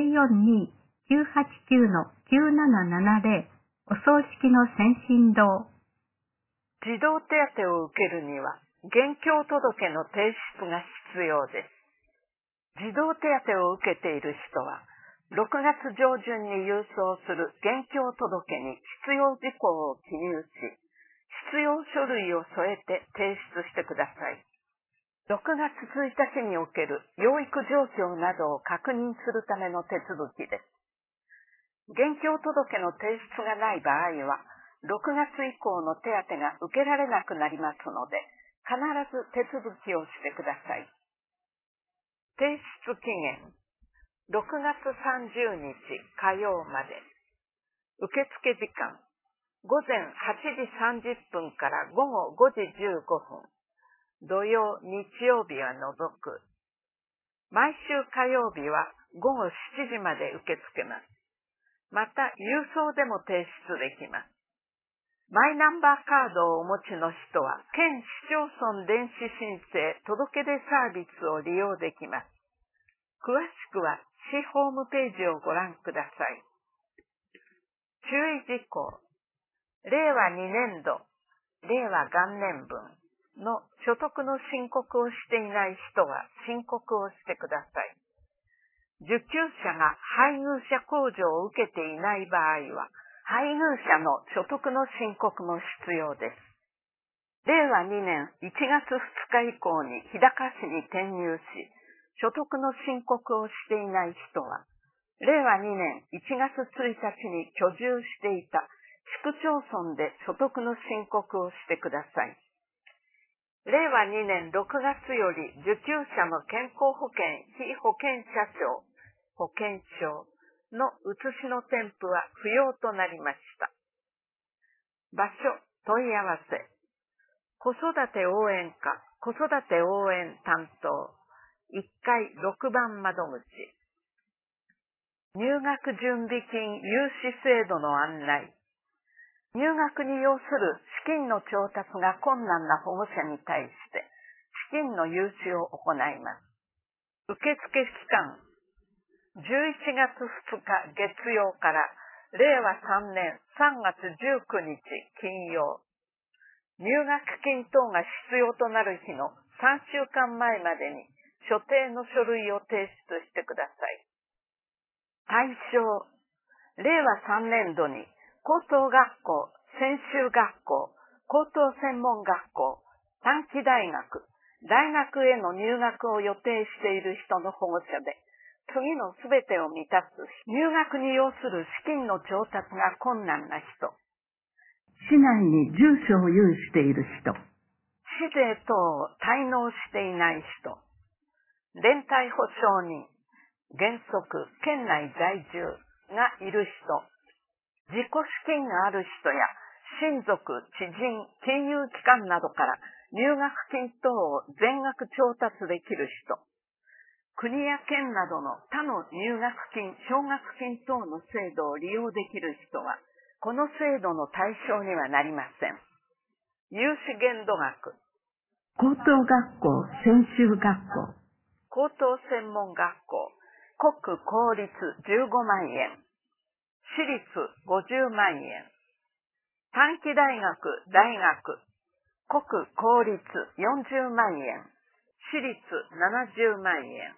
042-989-9770お葬式の先進堂。 児童手当を受けるには、現況届の提出が必要です。児童手当を受けている人は、6月上旬に郵送する現況届に必要事項を記入し、必要書類を添えて提出してください。6月1日における養育状況などを確認するための手続きです。現況届の提出がない場合は、6月以降の手当が受けられなくなりますので、必ず手続きをしてください。提出期限、6月30日火曜まで。受付時間、午前8時30分から午後5時15分。土曜、日曜日は除く。毎週火曜日は午後7時まで受け付けます。また、郵送でも提出できます。マイナンバーカードをお持ちの人は、県市町村電子申請届出サービスを利用できます。詳しくは市ホームページをご覧ください。注意事項。令和2年度、令和元年分の所得の申告をしていない人は申告をしてください。受給者が配偶者控除を受けていない場合は、配偶者の所得の申告も必要です。令和2年1月2日以降に日高市に転入し、所得の申告をしていない人は、令和2年1月1日に居住していた市区町村で所得の申告をしてください。令和2年6月より受給者の健康保険被保険者証、保険証の写しの添付は不要となりました。場所、問い合わせ。子育て応援課、子育て応援担当、1階6番窓口。入学準備金融資制度の案内。入学に要する資金の調達が困難な保護者に対して資金の融資を行います。受付期間、11月2日月曜から令和3年3月19日金曜。入学金等が必要となる日の3週間前までに所定の書類を提出してください。対象、令和3年度に高等学校、専修学校、高等専門学校、短期大学、大学への入学を予定している人の保護者で、次のすべてを満たす入学に要する資金の調達が困難な人、 市内に住所を有している人、 市税等を滞納していない人、連帯保証人、原則県内在住がいる人、自己資金がある人や親族、知人、金融機関などから入学金等を全額調達できる人、国や県などの他の入学金、奨学金等の制度を利用できる人は、この制度の対象にはなりません。融資限度額。 高等学校、専修学校、 高等専門学校、国公立15万円、私立50万円、短期大学、大学、国公立40万円、私立70万円。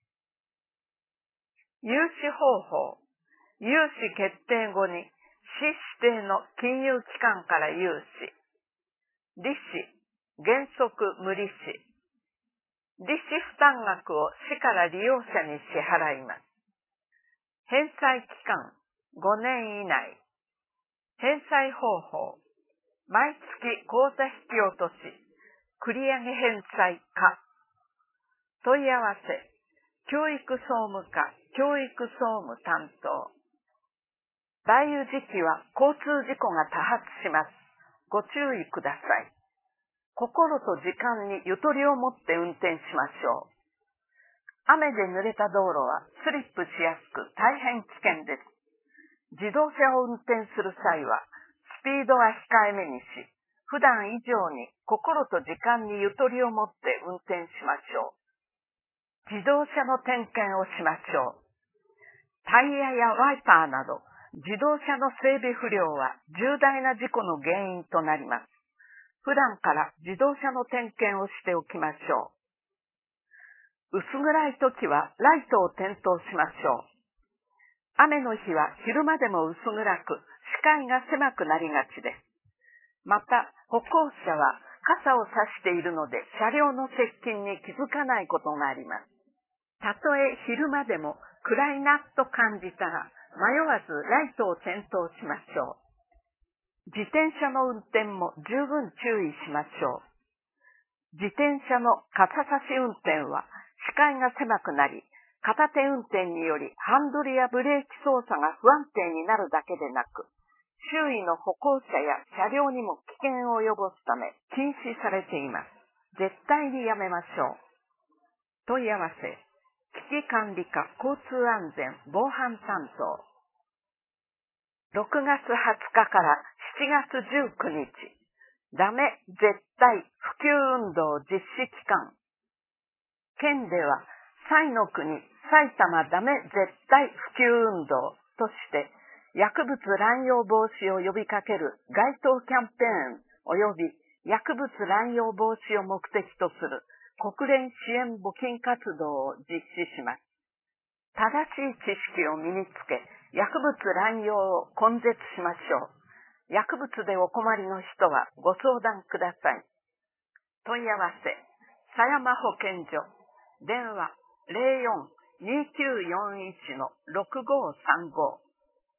融資方法。融資決定後に市指定の金融機関から融資。利子、原則無利子。利子負担額を市から利用者に支払います。返済期間5年以内。返済方法。毎月口座引き落とし、繰り上げ返済か。問い合わせ。教育総務課、教育総務担当。雷雨時期は交通事故が多発します。ご注意ください。心と時間にゆとりを持って運転しましょう。雨で濡れた道路はスリップしやすく大変危険です。自動車を運転する際はスピードは控えめにし、普段以上に心と時間にゆとりを持って運転しましょう。自動車の点検をしましょう。タイヤやワイパーなど自動車の整備不良は重大な事故の原因となります。普段から自動車の点検をしておきましょう。薄暗い時はライトを点灯しましょう。雨の日は昼間でも薄暗く視界が狭くなりがちです。また歩行者は傘を差しているので車両の接近に気づかないことがあります。たとえ昼間でも暗いなと感じたら迷わずライトを点灯しましょう。自転車の運転も十分注意しましょう。自転車の傘差し運転は視界が狭くなり、片手運転によりハンドルやブレーキ操作が不安定になるだけでなく、周囲の歩行者や車両にも危険を及ぼすため禁止されています。絶対にやめましょう。問い合わせ。危機管理課交通安全防犯担当。6月20日から7月19日、ダメ絶対普及運動実施期間。県では、彩の国埼玉ダメ絶対普及運動として、薬物乱用防止を呼びかける街頭キャンペーン及び薬物乱用防止を目的とする国連支援募金活動を実施します。正しい知識を身につけ、薬物乱用を根絶しましょう。薬物でお困りの人はご相談ください。問い合わせ、狭山保健所、電話 04-2941-6535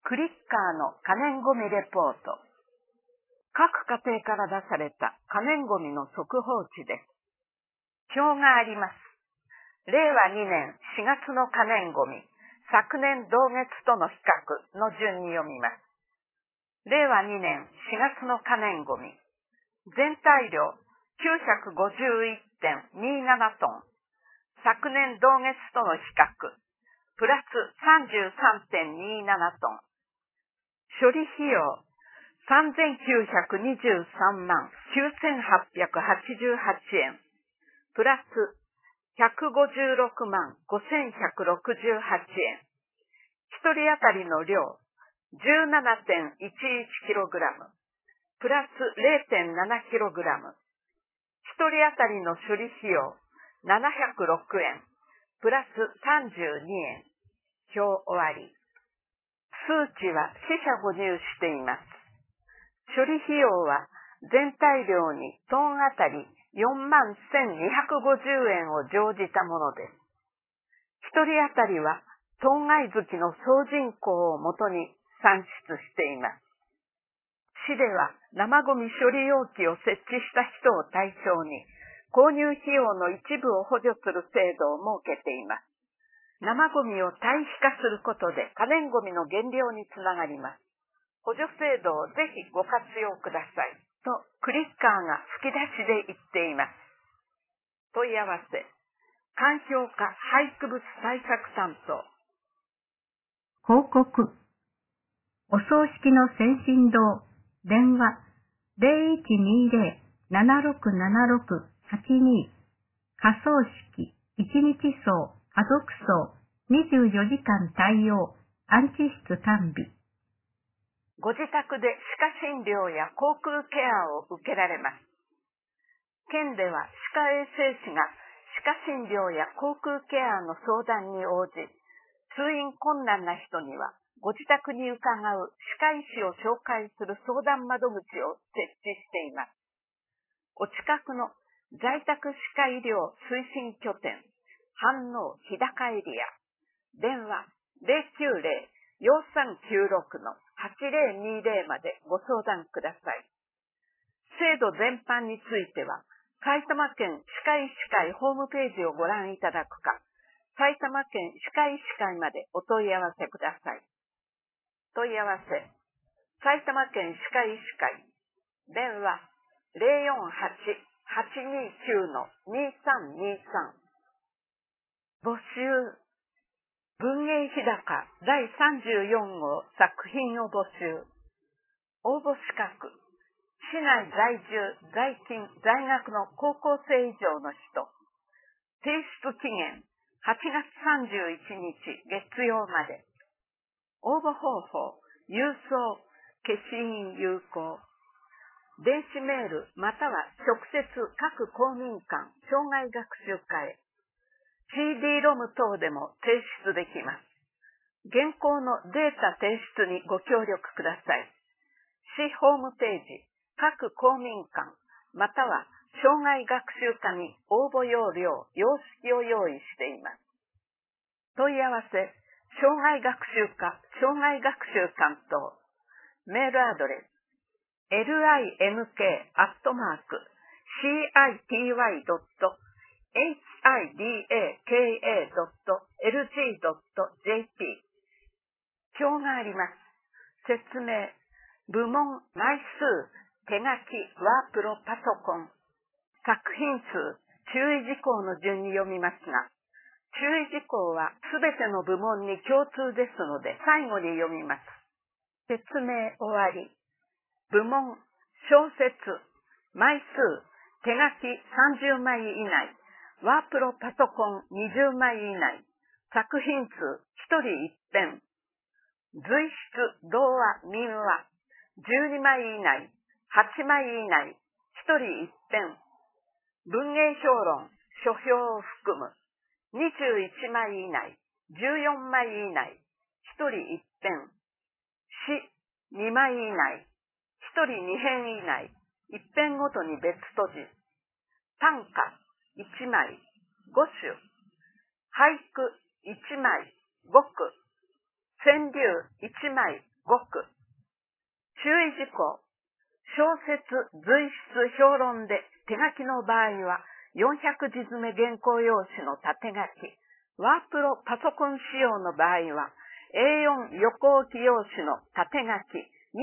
クリッカーの可燃ごみレポート。各家庭から出された可燃ごみの速報値です。表があります。令和2年4月の可燃ごみ、昨年同月との比較の順に読みます。令和2年4月の可燃ごみ、全体量 951.27 トン、昨年同月との比較、プラス 33.27 トン、処理費用3923万9888円、プラス156万5168円。一人当たりの量 17.11kg、プラス 0.7kg。一人当たりの処理費用706円、プラス32円。表終わり。数値は四捨五入しています。処理費用は全体量にトンあたり41,250円を乗じたものです。一人当たりはトンガイ月の総人口をもとに算出しています。市では生ゴミ処理容器を設置した人を対象に購入費用の一部を補助する制度を設けています。生ゴミを堆肥化することで可燃ゴミの減量につながります。補助制度をぜひご活用くださいとクリッカーが吹き出しで言っています。問い合わせ、環境課廃棄物対策担当。 広告。お葬式の先進堂。電話 0120-767682。火葬式、一日葬、家族葬、24時間対応、安置室完備。 ご自宅で歯科診療や口腔ケアを受けられます。県では歯科衛生士が歯科診療や口腔ケアの相談に応じ、通院困難な人にはご自宅に伺う歯科医師を紹介する相談窓口を設置しています。お近くの在宅歯科医療推進拠点、飯能日高エリア、電話090-4396-8020までご相談ください。制度全般については、埼玉県歯科医師会ホームページをご覧いただくか、埼玉県歯科医師会までお問い合わせください。問い合わせ、埼玉県歯科医師会、電話048-829-2323。募集、文芸日高第34号作品を募集。応募資格、市内在住、在勤、在学の高校生以上の人。提出期限、8月31日月曜まで。応募方法、郵送、消印有効。電子メールまたは直接各公民館、障害学習課へ。CD-ROM 等でも提出できます。現行のデータ提出にご協力ください。市ホームページ、各公民館、または障害学習課に応募要領、様式を用意しています。問い合わせ、障害学習課、障害学習担当。メールアドレス、link.city.hidaka.lg.jp。表があります。説明、部門、枚数、手書き、ワープロ、パソコン。作品数、注意事項の順に読みますが、注意事項はすべての部門に共通ですので、最後に読みます。説明終わり。部門、小説、枚数、手書き30枚以内、ワープロパソコン20枚以内、作品数1人1編、随筆、童話、民話、12枚以内、8枚以内、1人1編、文芸評論、書評を含む、21枚以内、14枚以内、1人1編、詩、2枚以内、1人2編以内、1編ごとに別閉じ、短歌、1枚、5首、俳句、1枚、5句、川柳、1枚、 5句。注意事項。小説、随筆、評論で手書きの場合は、400字詰め原稿用紙の縦書き。ワープロパソコン仕様の場合は、A4 横置き用紙の縦書き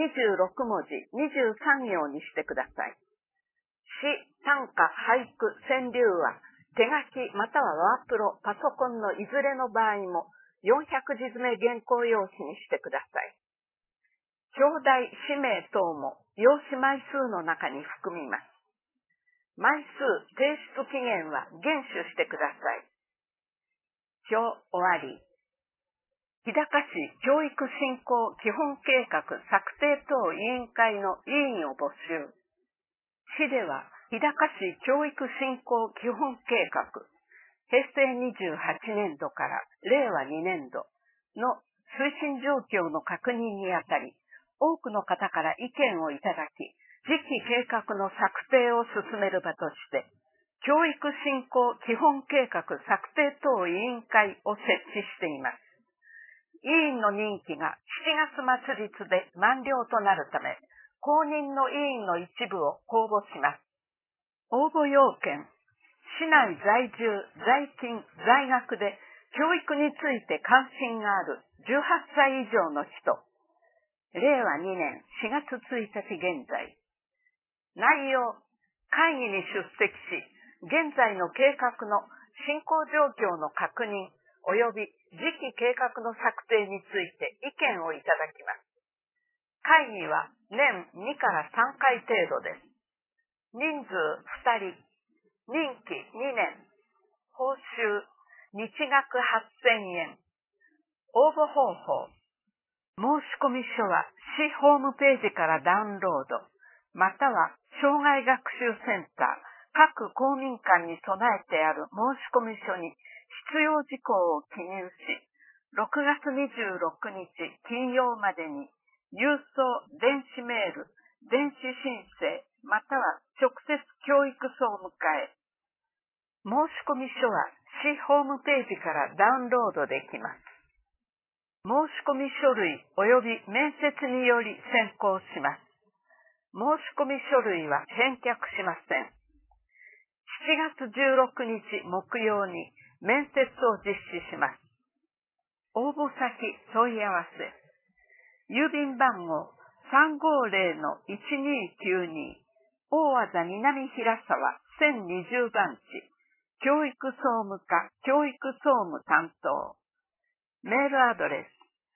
26文字23行にしてください。詩、短歌、俳句、川柳は手書きまたはワープロパソコンのいずれの場合も400字詰め原稿用紙にしてください。表題、氏名等も用紙枚数の中に含みます。枚数、提出期限は厳守してください。表終わり。日高市教育振興基本計画策定等委員会の委員を募集。市では日高市教育振興基本計画、平成28年度から令和2年度の推進状況の確認にあたり、多くの方から意見をいただき、次期計画の策定を進める場として、教育振興基本計画策定等委員会を設置しています。委員の任期が7月末日で満了となるため、公認の委員の一部を公募します。応募要件、市内在住、在勤、在学で教育について関心がある18歳以上の人。令和2年4月1日現在。内容、会議に出席し、現在の計画の進行状況の確認及び次期計画の策定について意見をいただきます。会議は年2から3回程度です。人数2人、任期2年、報酬日額8000円。応募方法、申込書は市ホームページからダウンロード、または障害学習センター、各公民館に備えてある申込書に必要事項を記入し、6月26日金曜までに郵送、電子メール、電子申請、または直接教育総務課へ。申込書は市ホームページからダウンロードできます。申込書類及び面接により選考します。申込書類は返却しません。7月16日木曜に面接を実施します。応募先問い合わせ。郵便番号350-1292大和田南平沢1020番地教育総務課教育総務担当。メールアドレス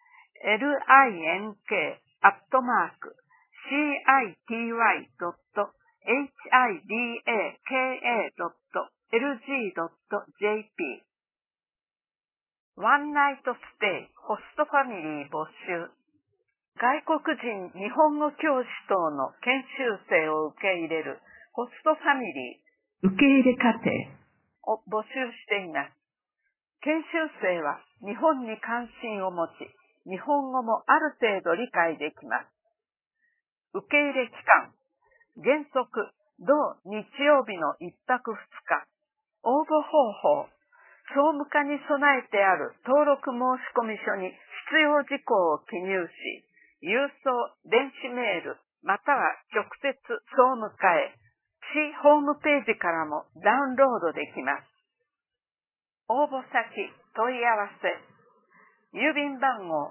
link@hidaka.lg.jp ワンナイトステイホストファミリー募集。外国人日本語教師等の研修生を受け入れるホストファミリ受け入れ家ーを募集しています。研修生は日本に関心を持ち、日本語もある程度理解できます。受け入れ期間、原則、同日曜日の1泊2日。応募方法、総務課に備えてある登録申込書に必要事項を記入し、郵送、電子メール、または直接総務課へ、市ホームページからもダウンロードできます。応募先、問い合わせ。郵便番号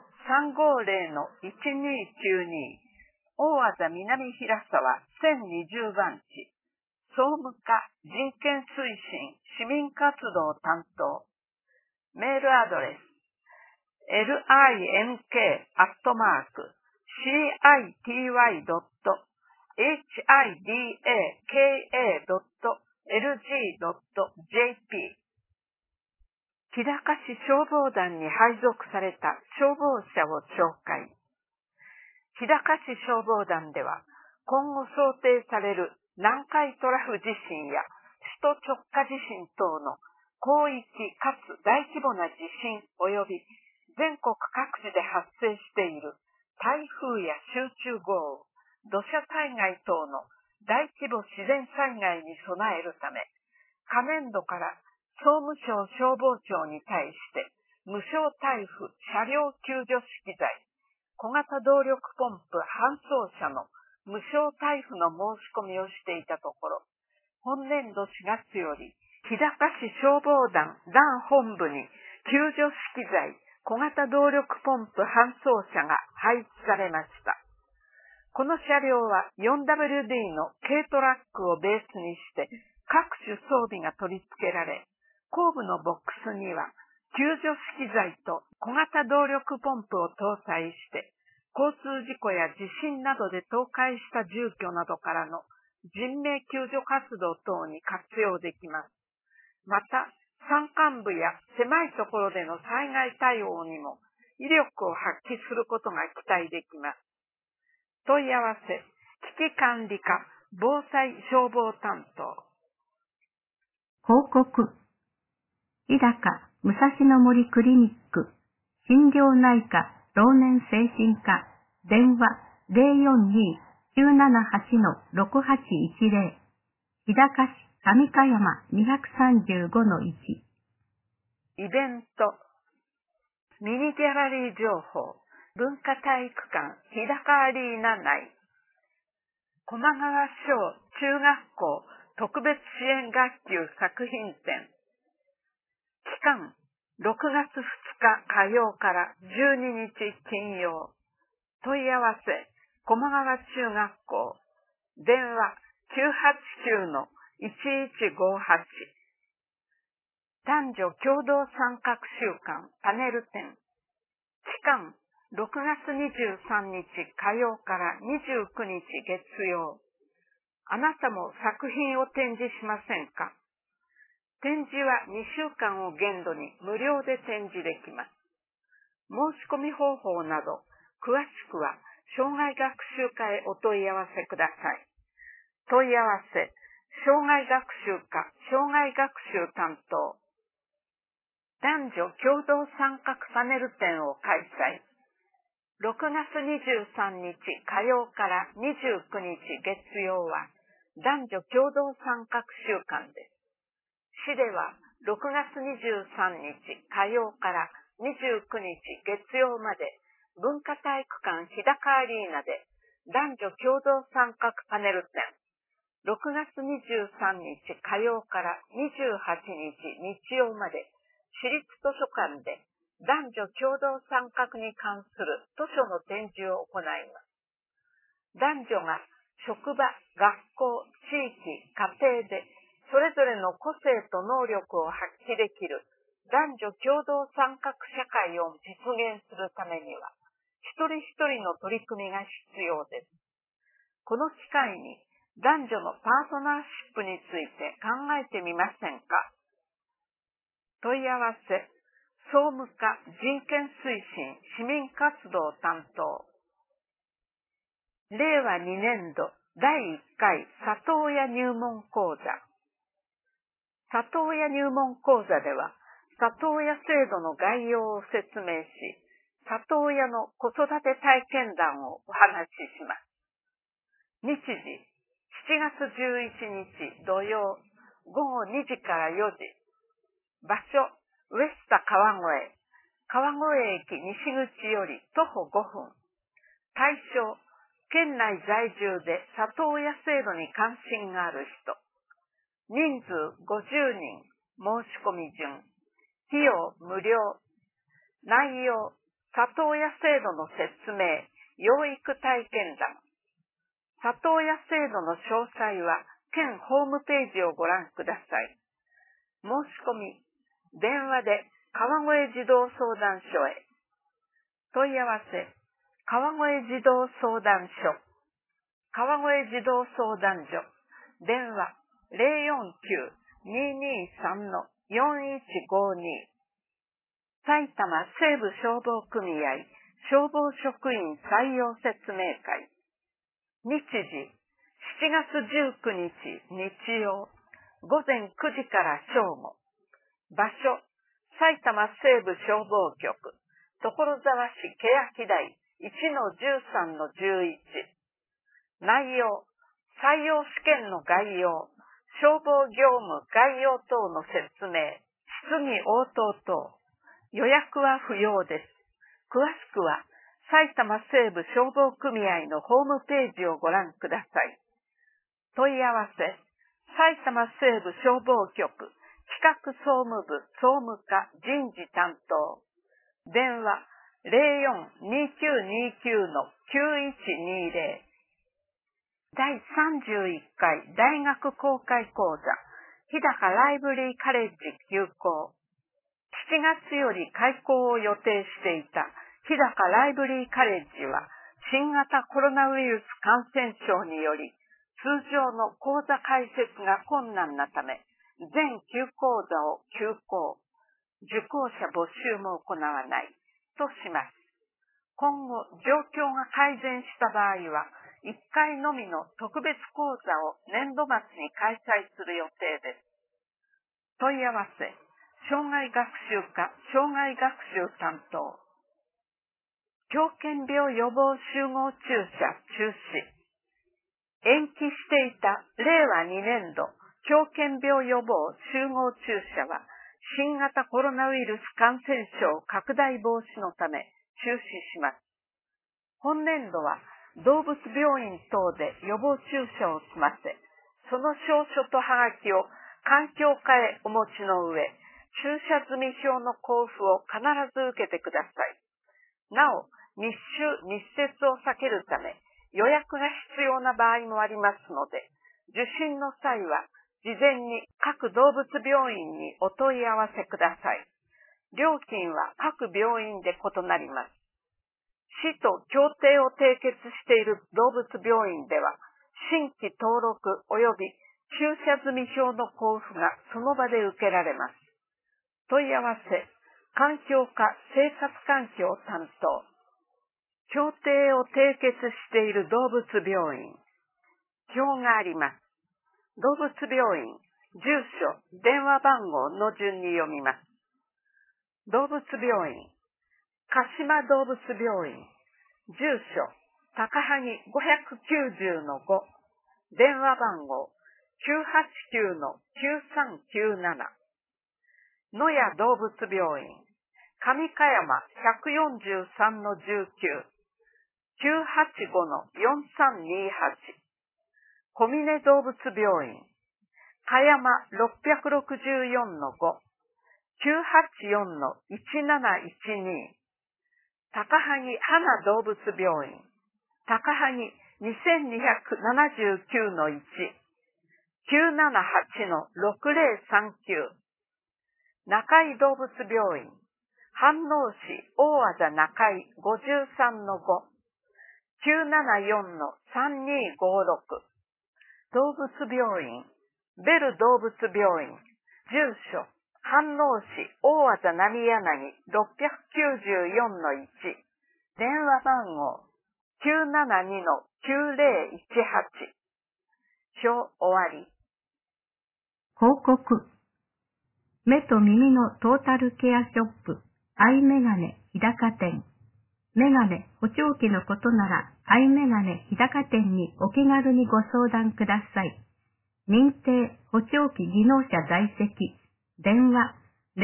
350-1292大和田南平沢1020番地総務課人権推進市民活動担当。メールアドレス link@city.hidaka.lg.jp 日高市消防団に配属された消防車を紹介。日高市消防団では、今後想定される南海トラフ地震や首都直下地震等の広域かつ大規模な地震及び全国各地で発生している台風や集中豪雨、土砂災害等の大規模自然災害に備えるため、下年度から総務省消防庁に対して無償台風車両救助資機材、 小型動力ポンプ搬送車の無償配布の申し込みをしていたところ、本年度4月より日高市消防団本部に救助資機材小型動力ポンプ搬送車が配置されました。この車両は 4WD の軽トラックをベースにして各種装備が取り付けられ、後部のボックスには救助資機材と小型動力ポンプを搭載して、交通事故や地震などで倒壊した住居などからの人命救助活動等に活用できます。また、山間部や狭いところでの災害対応にも威力を発揮することが期待できます。問い合わせ、危機管理課、防災消防担当。 報告。日高武蔵野森クリニック心療内科老年精神科電話 042-978-6810 日高市上香山 235-1 イベントミニギャラリー情報文化体育館日高アリーナ内駒川小中学校特別支援学級作品展期間6月2日火曜から12日金曜問い合わせ駒川中学校電話 989-1158 男女共同参画週間パネル展期間6月23日火曜から29日月曜あなたも作品を展示しませんか？展示は2週間を限度に無料で展示できます。申し込み方法など、詳しくは障害学習課へお問い合わせください。問い合わせ、障害学習課、障害学習担当。男女共同参画パネル展を開催。6月23日火曜から29日月曜は、男女共同参画週間です。市では6月23日火曜から29日月曜まで文化体育館日高アリーナで男女共同参画パネル展6月23日火曜から28日日曜まで市立図書館で男女共同参画に関する図書の展示を行います。男女が職場、学校、地域、家庭でそれぞれの個性と能力を発揮できる男女共同参画社会を実現するためには、一人一人の取り組みが必要です。この機会に男女のパートナーシップについて考えてみませんか？問い合わせ、総務課人権推進市民活動担当。令和2年度第1回里親入門講座。里親入門講座では、里親制度の概要を説明し、里親の子育て体験談をお話しします。日時、7月11日土曜、午後2時から4時。場所、ウエスタ川越。川越駅西口より徒歩5分。対象、県内在住で里親制度に関心がある人。人数50人、申し込み順。費用無料。内容、里親制度の説明、養育体験談。里親制度の詳細は、県ホームページをご覧ください。申し込み、電話で川越児童相談所へ。問い合わせ、川越児童相談所。川越児童相談所。電話、049-223-4152埼玉西部消防組合消防職員採用説明会日時7月19日日曜午前9時から正午場所埼玉西部消防局所沢市欅台 1-13-11 内容採用試験の概要消防業務概要等の説明、質疑応答等、予約は不要です。詳しくは、 埼玉西部消防組合のホームページをご覧ください。問い合わせ、埼玉西部消防局企画総務部総務課人事担当。電話 04-2929-9120。第31回大学公開講座、日高ライブリーカレッジ休校。7月より開校を予定していた日高ライブリーカレッジは、新型コロナウイルス感染症により、通常の講座開設が困難なため、全9講座を休校。受講者募集も行わないとします。今後、状況が改善した場合は、1回のみの特別講座を年度末に開催する予定です。問い合わせ、障害学習課障害学習担当。狂犬病予防集合注射中止。延期していた令和2年度狂犬病予防集合注射は、新型コロナウイルス感染症拡大防止のため中止します。本年度は動物病院等で予防注射を済ませ、その証書とはがきを環境課へお持ちの上、注射済み表の交付を必ず受けてください。なお、密集・密接を避けるため、予約が必要な場合もありますので、受診の際は、事前に各動物病院にお問い合わせください。料金は各病院で異なります。市と協定を締結している動物病院では、新規登録及び注射済み表の交付がその場で受けられます。問い合わせ、環境課生活環境担当。協定を締結している動物病院。表があります。動物病院、住所、電話番号の順に読みます。動物病院、鹿島動物病院、住所、高萩590-5、電話番号 989-9397。野谷動物病院、上香山143-19、985-4328。小峰動物病院、香山664-5、984-1712。高萩花動物病院、高萩2279-1、978-6039。中井動物病院、飯能市大和田中井53-5、974-3256。動物病院、ベル動物病院、住所、飯能市大和田浪柳694-1、電話番号 972-9018。表終わり。 広告。目と耳のトータルケアショップ、アイメガネ日高店。メガネ、補聴器のことなら、アイメガネ日高店にお気軽にご相談ください。認定補聴器技能者在籍。電話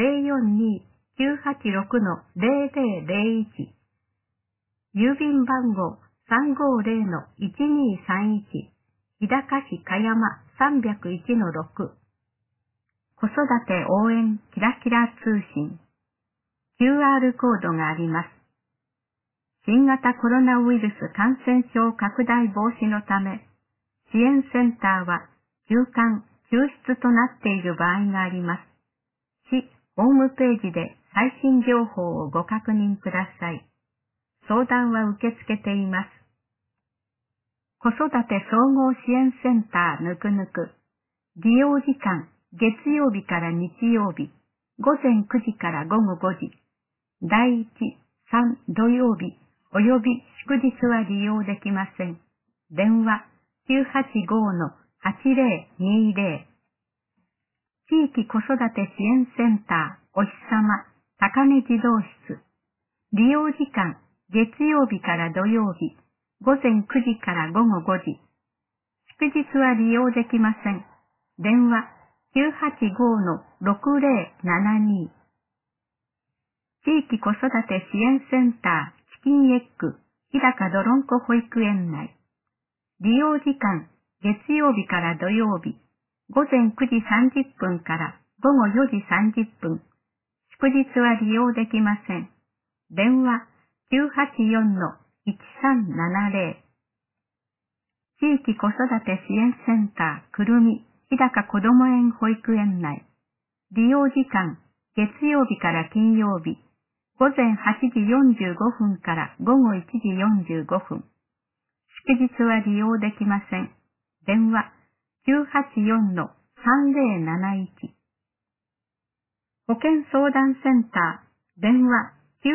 042-986-0001。郵便番号 350-1231。日高市香山 301-6。子育て応援キラキラ通信。QR コードがあります。新型コロナウイルス感染症拡大防止のため、支援センターは休館・休室となっている場合があります。市ホームページで最新情報をご確認ください。相談は受け付けています。子育て総合支援センターぬくぬく。利用時間、月曜日から日曜日、午前9時から午後5時。第1、3土曜日、および祝日は利用できません。電話 985-8020。地域子育て支援センターお日様高根児童室。利用時間月曜日から土曜日午前9時から午後5時。祝日は利用できません。電話 985-6072。地域子育て支援センターチキンエッグ、日高どろんこ保育園内。利用時間、月曜日から土曜日、午前9時30分から午後4時30分。祝日は利用できません。電話 984-1370。地域子育て支援センターくるみ日高こども園保育園内。利用時間、月曜日から金曜日、午前8時45分から午後1時45分。祝日は利用できません。電話 984-3071。保健相談センター、電話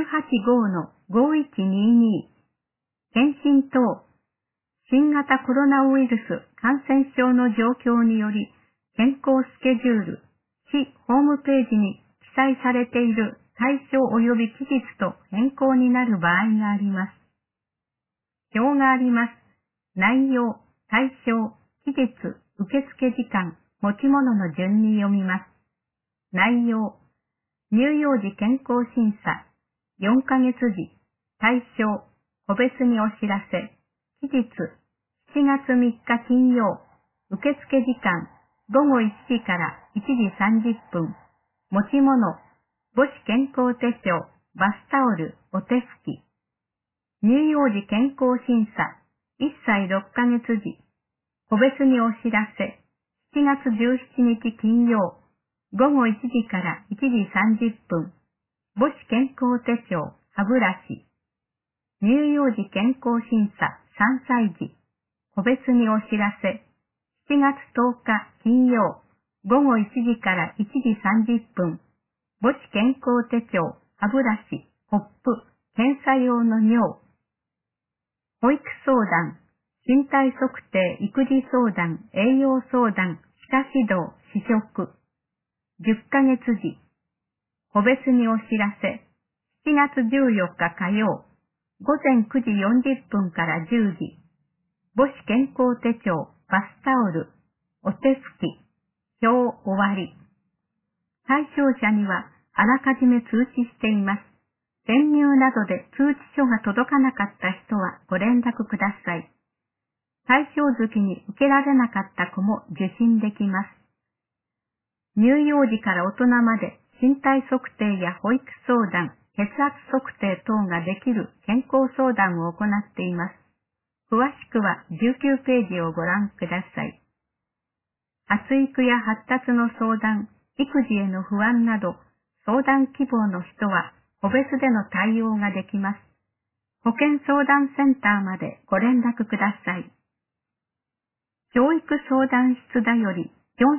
985-5122。検診等、新型コロナウイルス感染症の状況により、健康スケジュール、市ホームページに記載されている対象及び期日と変更になる場合があります。表があります。内容、対象、期日、受付時間、持ち物の順に読みます。内容、乳幼児健康審査、4ヶ月時、対象、個別にお知らせ、期日、7月3日金曜、受付時間、午後1時から1時30分、持ち物、母子健康手帳、バスタオル、お手拭き。乳幼児健康審査、1歳6ヶ月時、個別にお知らせ、7月17日金曜、午後1時から1時30分、母子健康手帳、歯ブラシ。乳幼児健康審査、3歳児、個別にお知らせ、7月10日金曜、午後1時から1時30分、母子健康手帳、歯ブラシ、コップ、検査用の尿。保育相談、身体測定、育児相談、栄養相談、歯科指導、試食。10ヶ月時、個別にお知らせ、7月14日火曜、午前9時40分から10時、母子健康手帳、バスタオル、お手拭き、表終わり。対象者にはあらかじめ通知しています。転入などで通知書が届かなかった人はご連絡ください。対象月に受けられなかった子も受診できます。乳幼児から大人まで身体測定や保育相談、血圧測定等ができる健康相談を行っています。詳しくは19ページをご覧ください。発育や発達の相談、育児への不安など、相談希望の人は個別での対応ができます。保健相談センターまでご連絡ください。教育相談室だより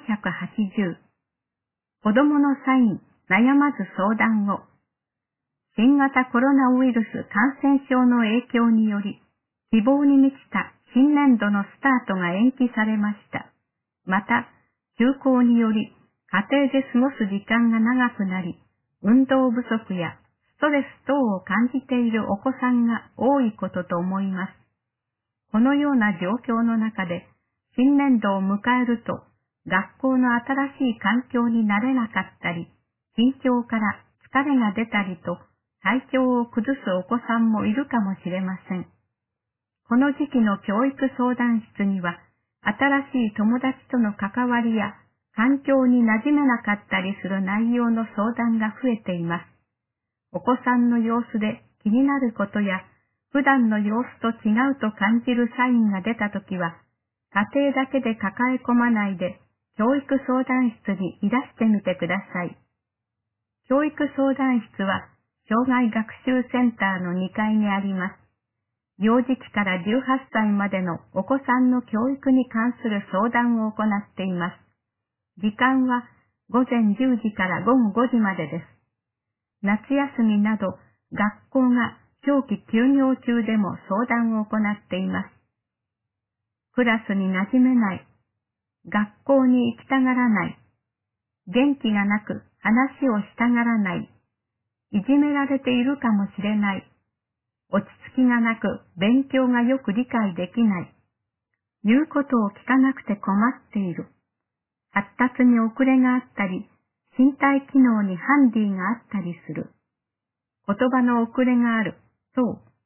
480。子供のサイン、悩まず相談を。新型コロナウイルス感染症の影響により、希望に満ちた新年度のスタートが延期されました。また、休校により家庭で過ごす時間が長くなり、運動不足やストレス等を感じているお子さんが多いことと思います。このような状況の中で、新年度を迎えると、学校の新しい環境に慣れなかったり、緊張から疲れが出たりと、体調を崩すお子さんもいるかもしれません。この時期の教育相談室には、新しい友達との関わりや、環境に馴染めなかったりする内容の相談が増えています。お子さんの様子で気になることや、普段の様子と違うと感じるサインが出たときは、家庭だけで抱え込まないで、教育相談室にいらしてみてください。教育相談室は、障害学習センターの2階にあります。幼児期から18歳までのお子さんの教育に関する相談を行っています。時間は午前10時から午後5時までです。夏休みなど学校が長期休業中でも相談を行っています。クラスに馴染めない、学校に行きたがらない、元気がなく話をしたがらない、いじめられているかもしれない、落ち着きがなく勉強がよく理解できない、言うことを聞かなくて困っている、発達に遅れがあったり、身体機能にハンディがあったりする、言葉の遅れがある、と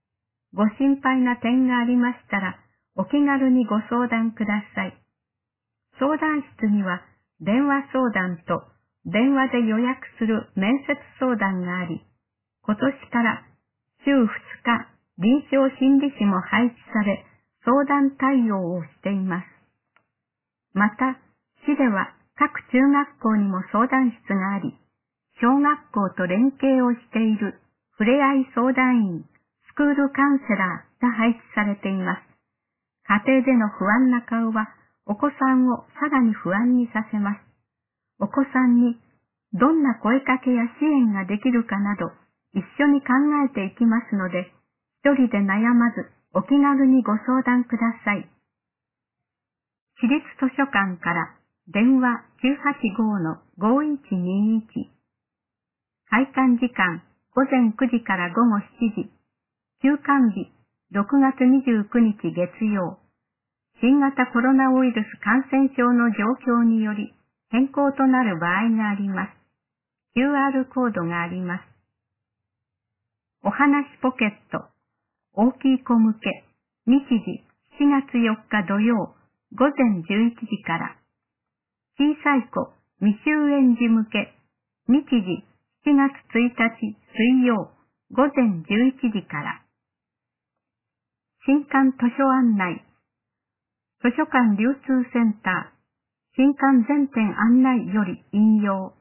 ご心配な点がありましたら、お気軽にご相談ください。相談室には、電話相談と電話で予約する面接相談があり、今年から週2日臨床心理士も配置され、相談対応をしています。また、市では各中学校にも相談室があり、小学校と連携をしているふれあい相談員、スクールカウンセラーが配置されています。家庭での不安な顔は、お子さんをさらに不安にさせます。お子さんにどんな声かけや支援ができるかなど、一緒に考えていきますので、一人で悩まずお気軽にご相談ください。市立図書館から電話 985-5121。開館時間午前9時から午後7時。休館日6月29日月曜。新型コロナウイルス感染症の状況により変更となる場合があります。QR コードがあります。お話ポケット、大きい子向け、日時7月4日土曜、午前11時から。小さい子、未就園児向け、日時7月1日水曜、午前11時から。新館図書案内、図書館流通センター、新館全店案内より引用。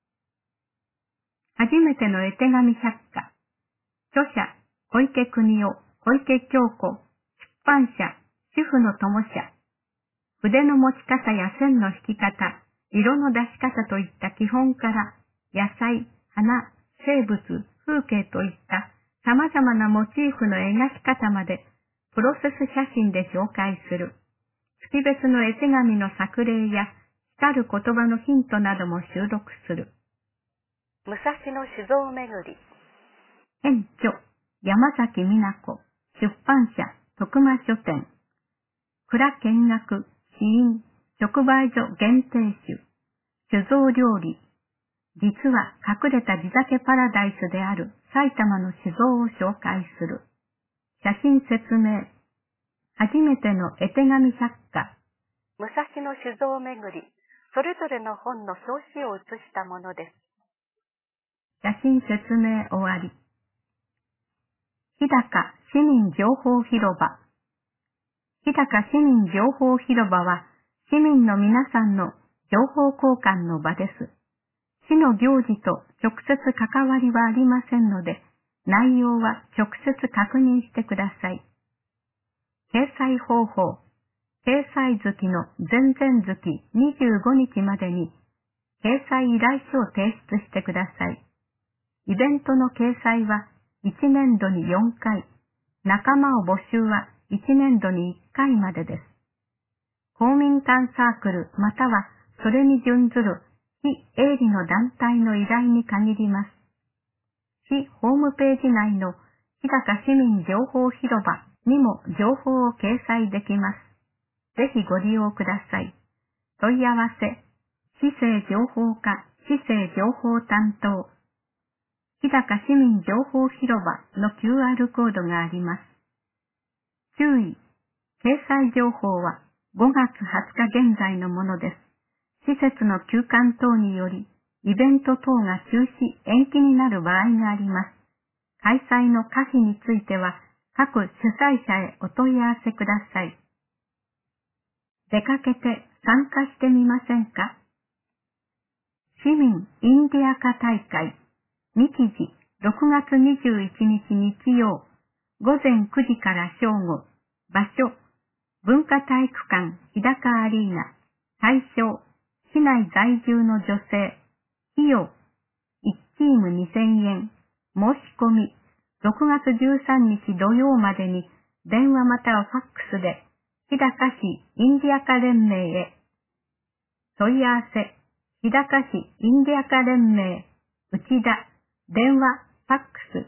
初めての絵手紙百科。著者、小池邦夫、小池京子、出版社、主婦の友社。筆の持ち方や線の引き方、色の出し方といった基本から、野菜、花、生物、風景といった様々なモチーフの描き方まで、プロセス写真で紹介する。月別の絵手紙の作例や、光る言葉のヒントなども収録する。 武蔵野酒造めぐり。 編著、山崎美奈子、出版社、徳間書店。蔵見学、試飲、直売所限定酒、酒造料理。実は隠れた地酒パラダイスである埼玉の酒造を紹介する。写真説明。初めての絵手紙百科。 武蔵野酒造めぐり、それぞれの本の表紙を写したものです。 写真説明終わり。日高市民情報広場。日高市民情報広場は、市民の皆さんの情報交換の場です。市の行事と直接関わりはありませんので、内容は直接確認してください。掲載方法。掲載月の前々月25日までに、掲載依頼書を提出してください。イベントの掲載は1年度に4回、仲間を募集は1年度に1回までです。公民館サークルまたはそれに準ずる非営利の団体の依頼に限ります。市ホームページ内の日高市民情報広場にも情報を掲載できます。ぜひご利用ください。問い合わせ、市政情報課、市政情報担当、日高市民情報広場の QR コードがあります。注意、掲載情報は5月20日現在のものです。施設の休館等により、イベント等が中止、延期になる場合があります。開催の可否については、各主催者へお問い合わせください。出かけて参加してみませんか？市民インディアカ大会、日時6月21日日曜、午前9時から正午、場所、文化体育館日高アリーナ、対象、市内在住の女性、費用、1チーム2000円、申し込み、6月13日土曜までに電話またはファックスで、日高市インディアカ連盟へ。問い合わせ、日高市インディアカ連盟、内田、電話、ファックス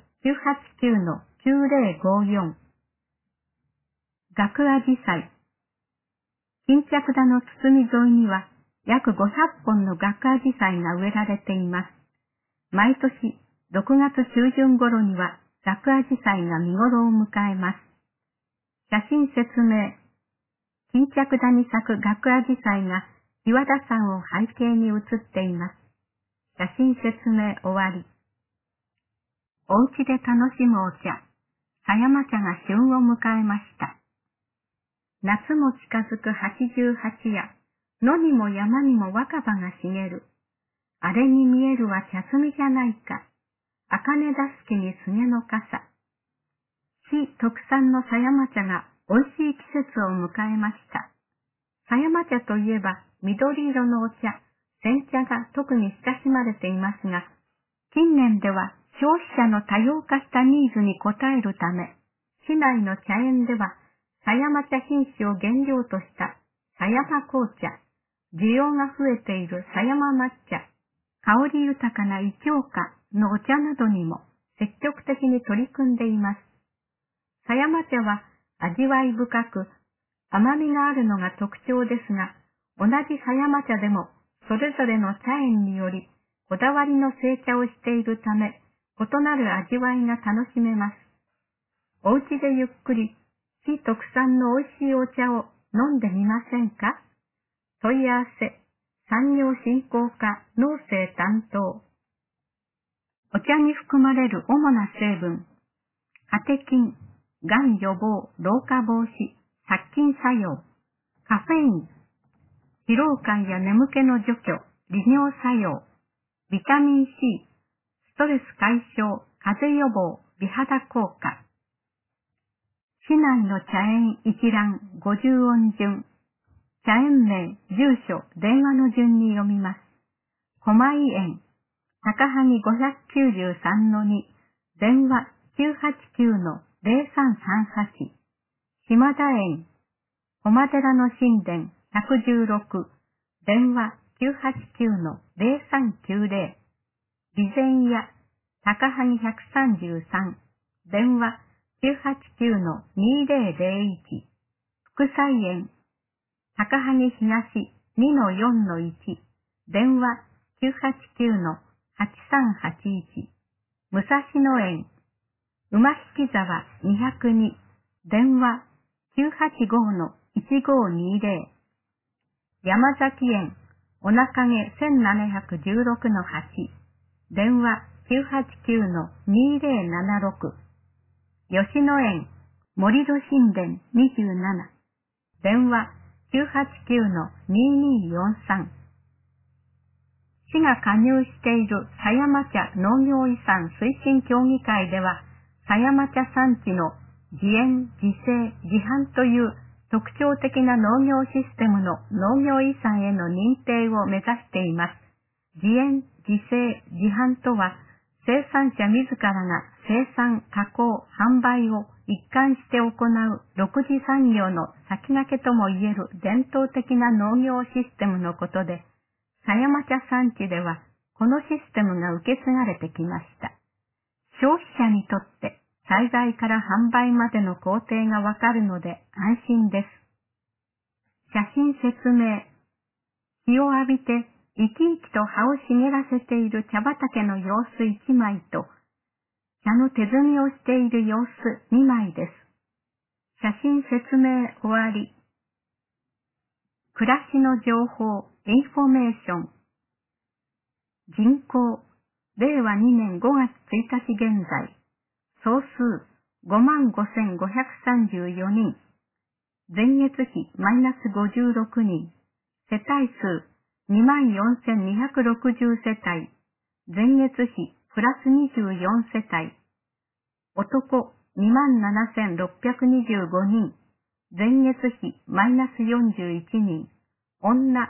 989-9054。学アジサイ。巾着田の包み沿いには約500本の学アジサイが植えられています。毎年6月中旬頃には学アジサイが見頃を迎えます。写真説明。巾着田に咲く学アジサイが岩田山を背景に写っています。写真説明終わり。お家で楽しむお茶、狭山茶が旬を迎えました。夏も近づく88夜、野にも山にも若葉が茂る。あれに見えるは茶摘みじゃないか。茜だすきに菅の傘。市特産の狭山茶が美味しい季節を迎えました。狭山茶といえば緑色のお茶、煎茶が特に親しまれていますが、近年では消費者の多様化したニーズに応えるため、市内の茶園では狭山茶品種を原料とした狭山紅茶、需要が増えている狭山抹茶、香り豊かなイチョウカのお茶などにも積極的に取り組んでいます。狭山茶は味わい深く甘みがあるのが特徴ですが、同じ狭山茶でもそれぞれの茶園によりこだわりの製茶をしているため、異なる味わいが楽しめます。お家でゆっくり市特産の美味しいお茶を飲んでみませんか？問い合わせ、産業振興課農政担当。お茶に含まれる主な成分。カテキン、がん予防、老化防止、殺菌作用。カフェイン、疲労感や眠気の除去、利尿作用。ビタミン C、ストレス解消、風邪予防、美肌効果。市内の茶園一覧50音順。茶園名、住所、電話の順に読みます。狛井園、高萩593-2、電話 989-0338。島田園、駒寺の神殿116、電話 989-0390。備前屋、高萩133、電話 989-2001。福彩園、高萩東 2-4-1、電話 989-8381。武蔵野園、馬引沢202、電話 985-1520。山崎園、おなかげ1716-8、電話 989-2076。吉野園、森戸神殿27、電話 989-2243。市が加入している狭山茶農業遺産推進協議会では、狭山茶産地の自園、自生、自販という特徴的な農業システムの農業遺産への認定を目指しています。自園、自生、自販とは、生産者自らが生産、加工、販売を一貫して行う独自産業の先駆けともいえる伝統的な農業システムのことで、狭山茶産地ではこのシステムが受け継がれてきました。消費者にとって栽培から販売までの工程がわかるので安心です。写真説明。日を浴びて生き生きと葉を茂らせている茶畑の様子1枚と、茶の手摘みをしている様子2枚です。写真説明終わり。暮らしの情報、インフォメーション。人口、令和2年5月1日現在、総数 55,534 人。前月比マイナス56人。世帯数 24,260 世帯。前月比プラス24世帯。男 27,625 人。前月比マイナス41人。女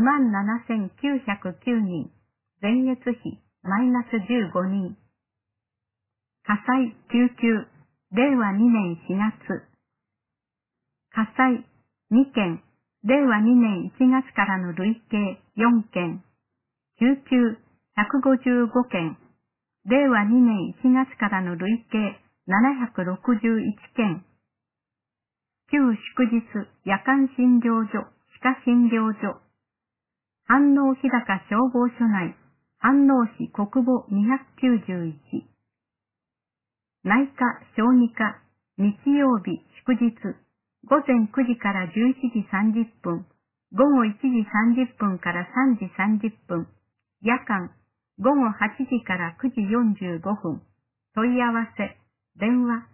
27,909 人。前月比マイナス15人。火災救急、令和2年4月。火災2件、令和2年1月からの累計4件。救急155件、令和2年1月からの累計761件。旧祝日夜間診療所、歯科診療所。飯能日高消防署内、飯能市国母291。 内科、小児科、日曜日、祝日、午前9時から11時30分、午後1時30分から3時30分、夜間、午後8時から9時45分、問い合わせ、電話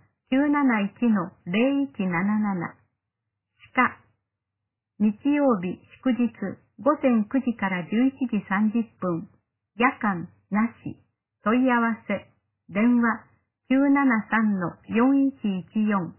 971-0177、歯科、日曜日、祝日、午前9時から11時30分、夜間、なし、問い合わせ、電話 973-4114。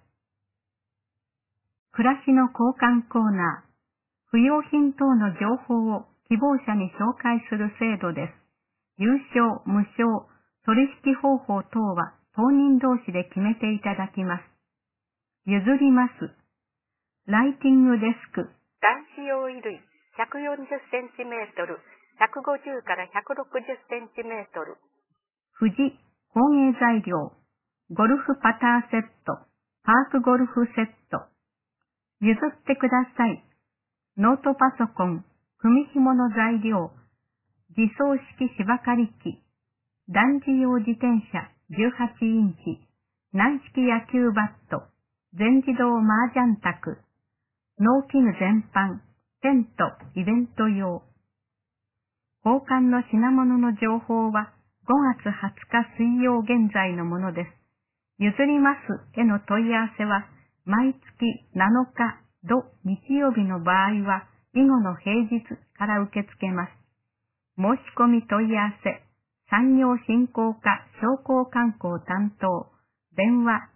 暮らしの交換コーナー、不用品等の情報を希望者に紹介する制度です。有償、無償、取引方法等は当人同士で決めていただきます。譲ります。ライティングデスク。 男子用衣類140センチメートル、150から160センチメートル。 富士、工芸材料。ゴルフパターセット、パークゴルフセット。譲ってください。ノートパソコン、組紐の材料。自走式芝刈り機。男児用自転車18インチ。軟式野球バット。全自動麻雀卓。農機具全般。テント、イベント用。交換の品物の情報は5月20日水曜現在のものです。譲りますへの問い合わせは毎月7日土日曜日の場合は以後の平日から受け付けます。申し込み問い合わせ、産業振興課商工観光担当、電話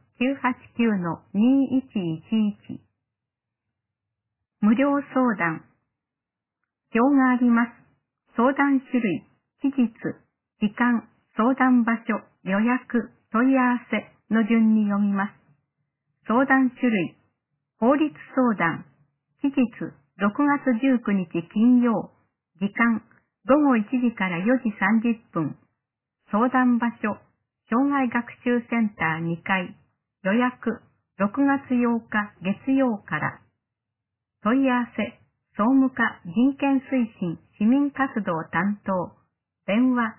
989-2111。無料相談。表があります。相談種類、期日、時間、相談場所、予約、問い合わせの順に読みます。相談種類、法律相談、期日、6月19日金曜、時間、午後1時から4時30分、相談場所、障害学習センター2階、予約、6月8日月曜から、問い合わせ、総務課人権推進市民活動担当、電話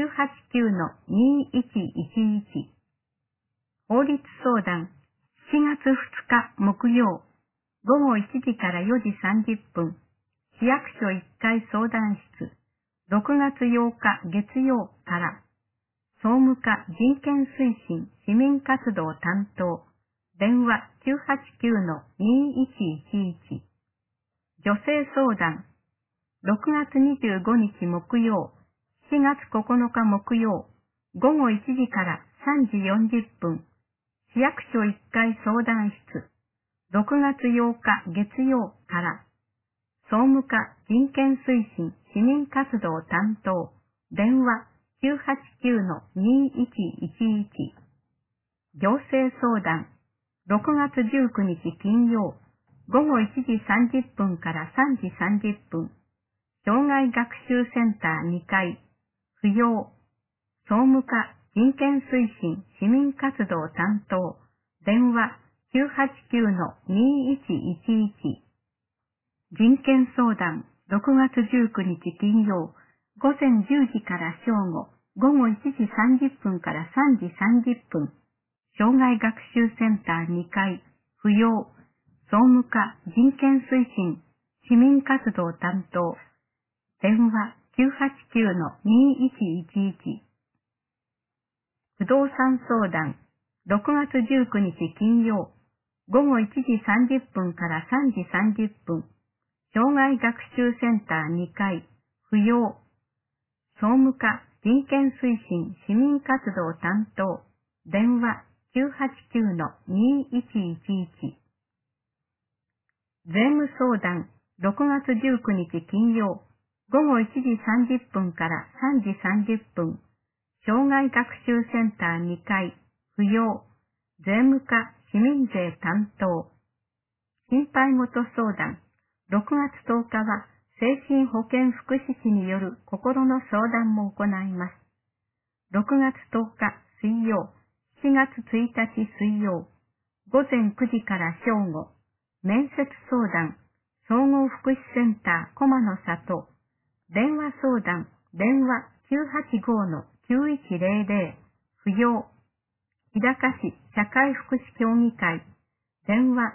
989-2111。法律相談、7月2日木曜、午後1時から4時30分、市役所1階相談室、6月8日月曜から、総務課人権推進市民活動担当、電話 989-2111。女性相談、6月25日木曜、7月9日木曜、午後1時から3時40分、市役所1階相談室、6月8日月曜から、総務課人権推進市民活動担当、電話 989-2111。行政相談、6月19日金曜、午後1時30分から3時30分、障害学習センター2階、扶養、総務課人権推進市民活動担当、電話 989-2111。人権相談、6月19日金曜、午前10時から正午、午後1時30分から3時30分、障害学習センター2階、扶養、総務課人権推進市民活動担当、電話 989-2111。不動産相談、6月19日金曜、午後1時30分から3時30分、障害学習センター2階、扶養、総務課人権推進市民活動担当、電話 989-2111。税務相談、6月19日金曜、午後1時30分から3時30分、障害学習センター2階、扶養、税務課市民税担当。心配事相談、6月10日は精神保健福祉士による心の相談も行います。6月10日水曜、7月1日水曜、午前9時から正午、面接相談、総合福祉センター駒の里、電話相談、電話 985-9100、扶養、 日高市社会福祉協議会、電話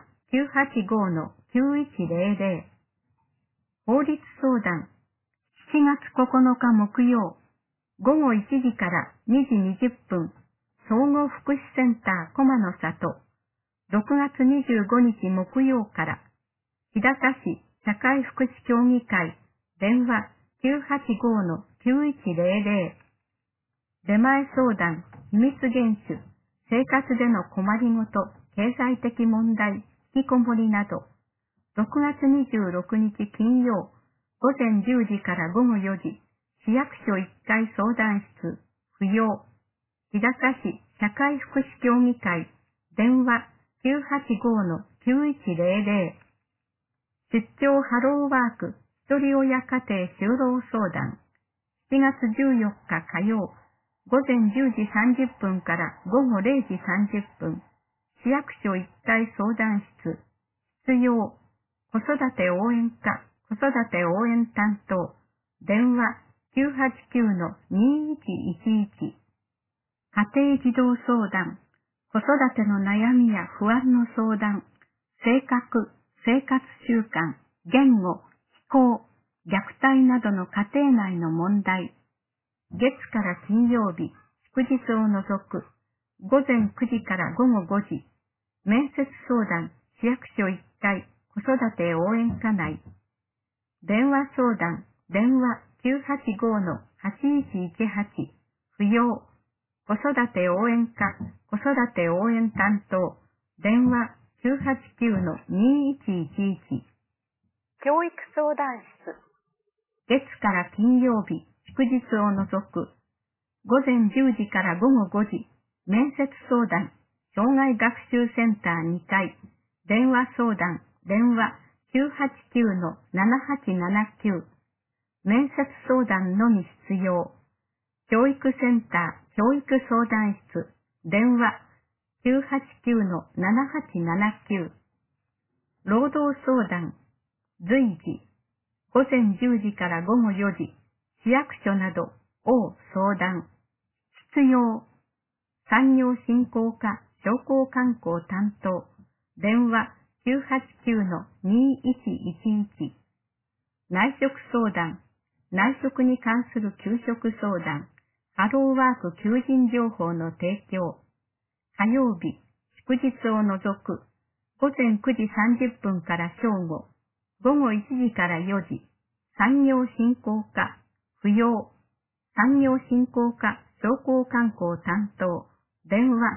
985-9100。法律相談、7月9日木曜、午後1時から2時20分、総合福祉センター駒の里、6月25日木曜から、日高市社会福祉協議会、電話 985-9100。出前相談、秘密厳守、生活での困りごと、経済的問題、引きこもりなど、6月26日金曜、午前10時から午後4時、市役所1階相談室、不要、日高市社会福祉協議会、電話 985-9100。出張ハローワーク、一人親家庭就労相談、7月14日火曜、午前10時30分から午後0時30分、市役所1階相談室、必要、子育て応援課、子育て応援担当、電話 989-2111。家庭児童相談、子育ての悩みや不安の相談、性格、生活習慣、言語、非行、虐待などの家庭内の問題、月から金曜日、祝日を除く、午前9時から午後5時、面接相談、市役所1階、子育て応援課内、電話相談、電話 985-8118、不要、子育て応援課、子育て応援担当、電話 989-2111。 教育相談室。 月から金曜日、祝日を除く、午前10時から午後5時、面接相談、障害学習センター2階、電話相談、電話 989-7879。面接相談のみ必要。教育センター、教育相談室、電話 989-7879。労働相談、随時、午前10時から午後4時、市役所などを相談。必要、産業振興課、商工観光担当、電話 989-2111。内職相談、内職に関する給食相談、ハローワーク求人情報の提供。火曜日、祝日を除く、午前9時30分から正午、午後1時から4時、産業振興課、不要、産業振興課、商工観光担当、電話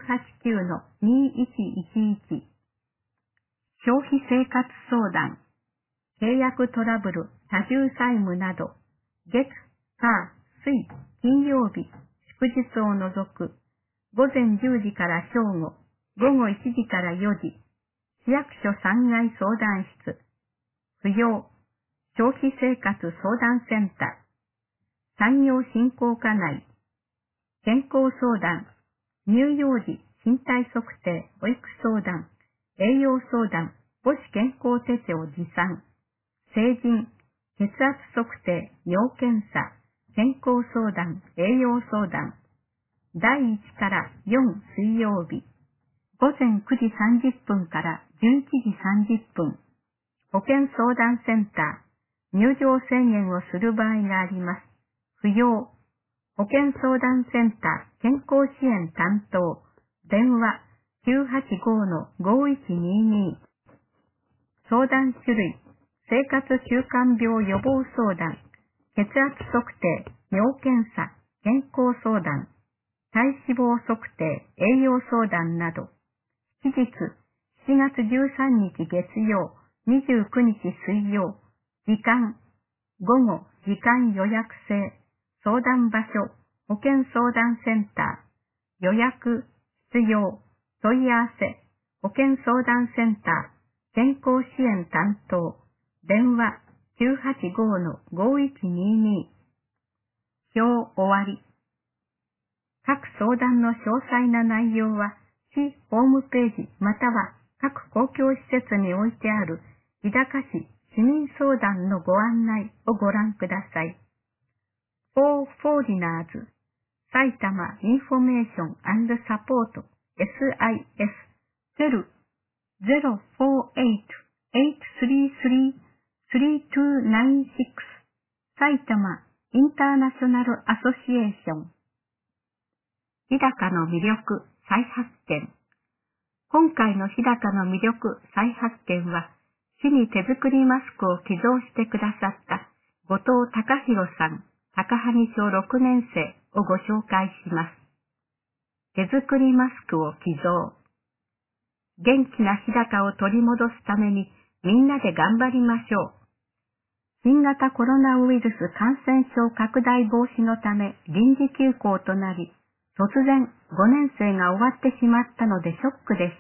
989-2111。消費生活相談、契約トラブル、多重債務など、月、火、水、金曜日、祝日を除く、午前10時から正午、午後1時から4時、市役所3階相談室、不要、消費生活相談センター、産業振興課内、健康相談、乳幼児身体測定、保育相談、栄養相談、母子健康手帳持参、成人、血圧測定、尿検査、健康相談、栄養相談、第1から4水曜日、午前9時30分から11時30分、保健相談センター、入場制限をする場合があります。不要、保健相談センター、健康支援担当、電話 985-5122。相談種類、生活習慣病予防相談、血圧測定、尿検査、健康相談、体脂肪測定、栄養相談など、期日、7月13日月曜、29日水曜、時間、午後、時間予約制、相談場所、保健相談センター、予約、必要、問い合わせ、保健相談センター、健康支援担当、電話 985-5122。表終わり。各相談の詳細な内容は、市ホームページまたは各公共施設に置いてある日高市市民相談のご案内をご覧ください。For Foreigners 埼玉インフォメーション&サポート SIS 0-048-833-3296埼玉インターナショナルアソシエーション。日高の魅力再発見。今回の日高の魅力再発見は、市に手作りマスクを寄贈してくださった後藤隆弘さん、高萩小6年生をご紹介します。手作りマスクを寄贈。元気な日高を取り戻すためにみんなで頑張りましょう。新型コロナウイルス感染症拡大防止のため臨時休校となり、突然5年生が終わってしまったのでショックでした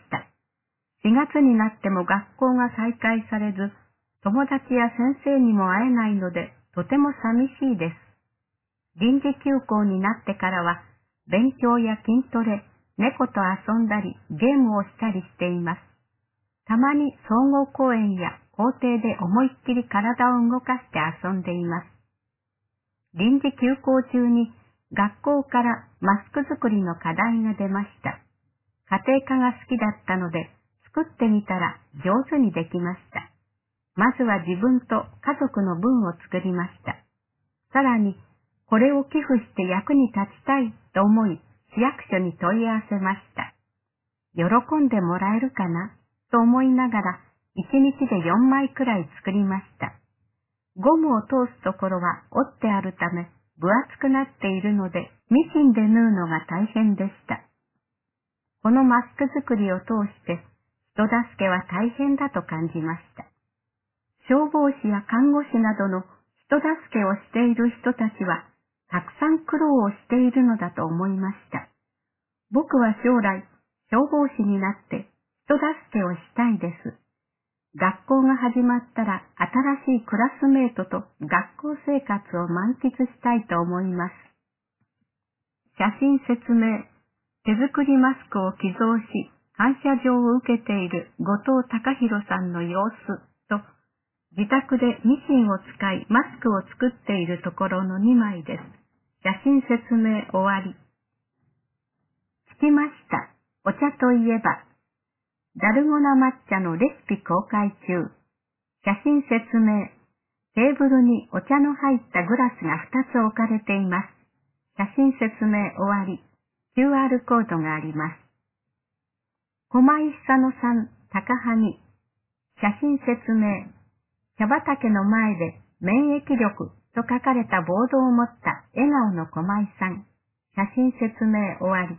。4月になっても学校が再開されず、友達や先生にも会えないのでとても寂しいです。臨時休校になってからは、勉強や筋トレ、猫と遊んだり、ゲームをしたりしています。たまに総合公園や校庭で思いっきり体を動かして遊んでいます。臨時休校中に学校からマスク作りの課題が出ました。家庭科が好きだったので、作ってみたら上手にできました。まずは自分と家族の分を作りました。さらに、これを寄付して役に立ちたいと思い、市役所に問い合わせました。喜んでもらえるかなと思いながら、1日で4枚くらい作りました。ゴムを通すところは折ってあるため、分厚くなっているので、ミシンで縫うのが大変でした。このマスク作りを通して、人助けは大変だと感じました。消防士や看護師などの人助けをしている人たちは、たくさん苦労をしているのだと思いました。僕は将来、消防士になって人助けをしたいです。学校が始まったら新しいクラスメートと学校生活を満喫したいと思います。写真説明。手作りマスクを寄贈し、感謝状を受けている後藤隆弘さんの様子と、自宅でミシンを使いマスクを作っているところの2枚です。写真説明終わり。聞きました。お茶といえば、ダルゴナ抹茶のレシピ公開中。写真説明。テーブルにお茶の入ったグラスが2つ置かれています。写真説明終わり。QR コードがあります。駒井久野さん、高萩。写真説明。茶畑の前で免疫力と書かれたボードを持った笑顔の駒井さん。写真説明終わり。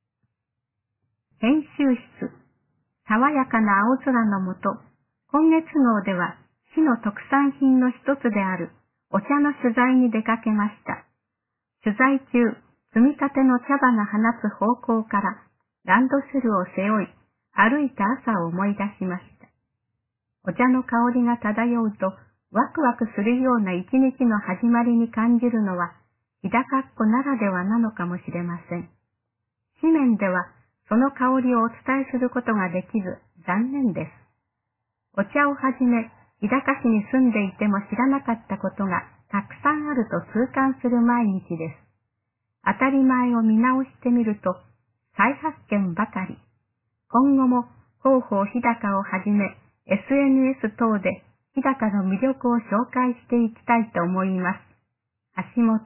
編集室。爽やかな青空の下、今月号では市の特産品の一つであるお茶の取材に出かけました。取材中、摘みたての茶葉が放つ方向からランドセルを背負い、歩いた朝を思い出しました。お茶の香りが漂うと、ワクワクするような一日の始まりに感じるのは、日高っ子ならではなのかもしれません。紙面では、その香りをお伝えすることができず、残念です。お茶をはじめ、日高市に住んでいても知らなかったことがたくさんあると痛感する毎日です。当たり前を見直してみると、再発見ばかり。今後も広報日高をはじめ、SNS 等で日高の魅力を紹介していきたいと思います。橋本。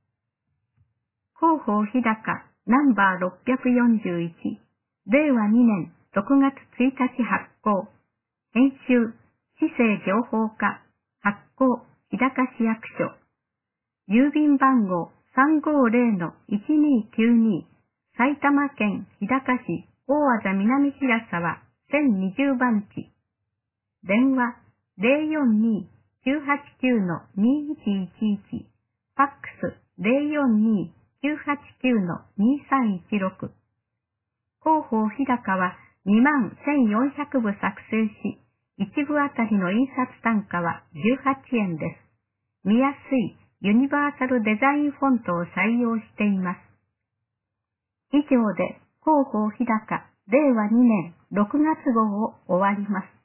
広報日高ナンバー641、令和2年6月1日発行。編集、市政情報課、発行、日高市役所。郵便番号350-1292、埼玉県日高市大字南平沢1020番地。電話042-989-2111、ファックス042-989-2316。広報日高は21,400部作成し、1部あたりの印刷単価は18円です。見やすいユニバーサルデザインフォントを採用しています。以上で広報日高令和2年6月号を終わります。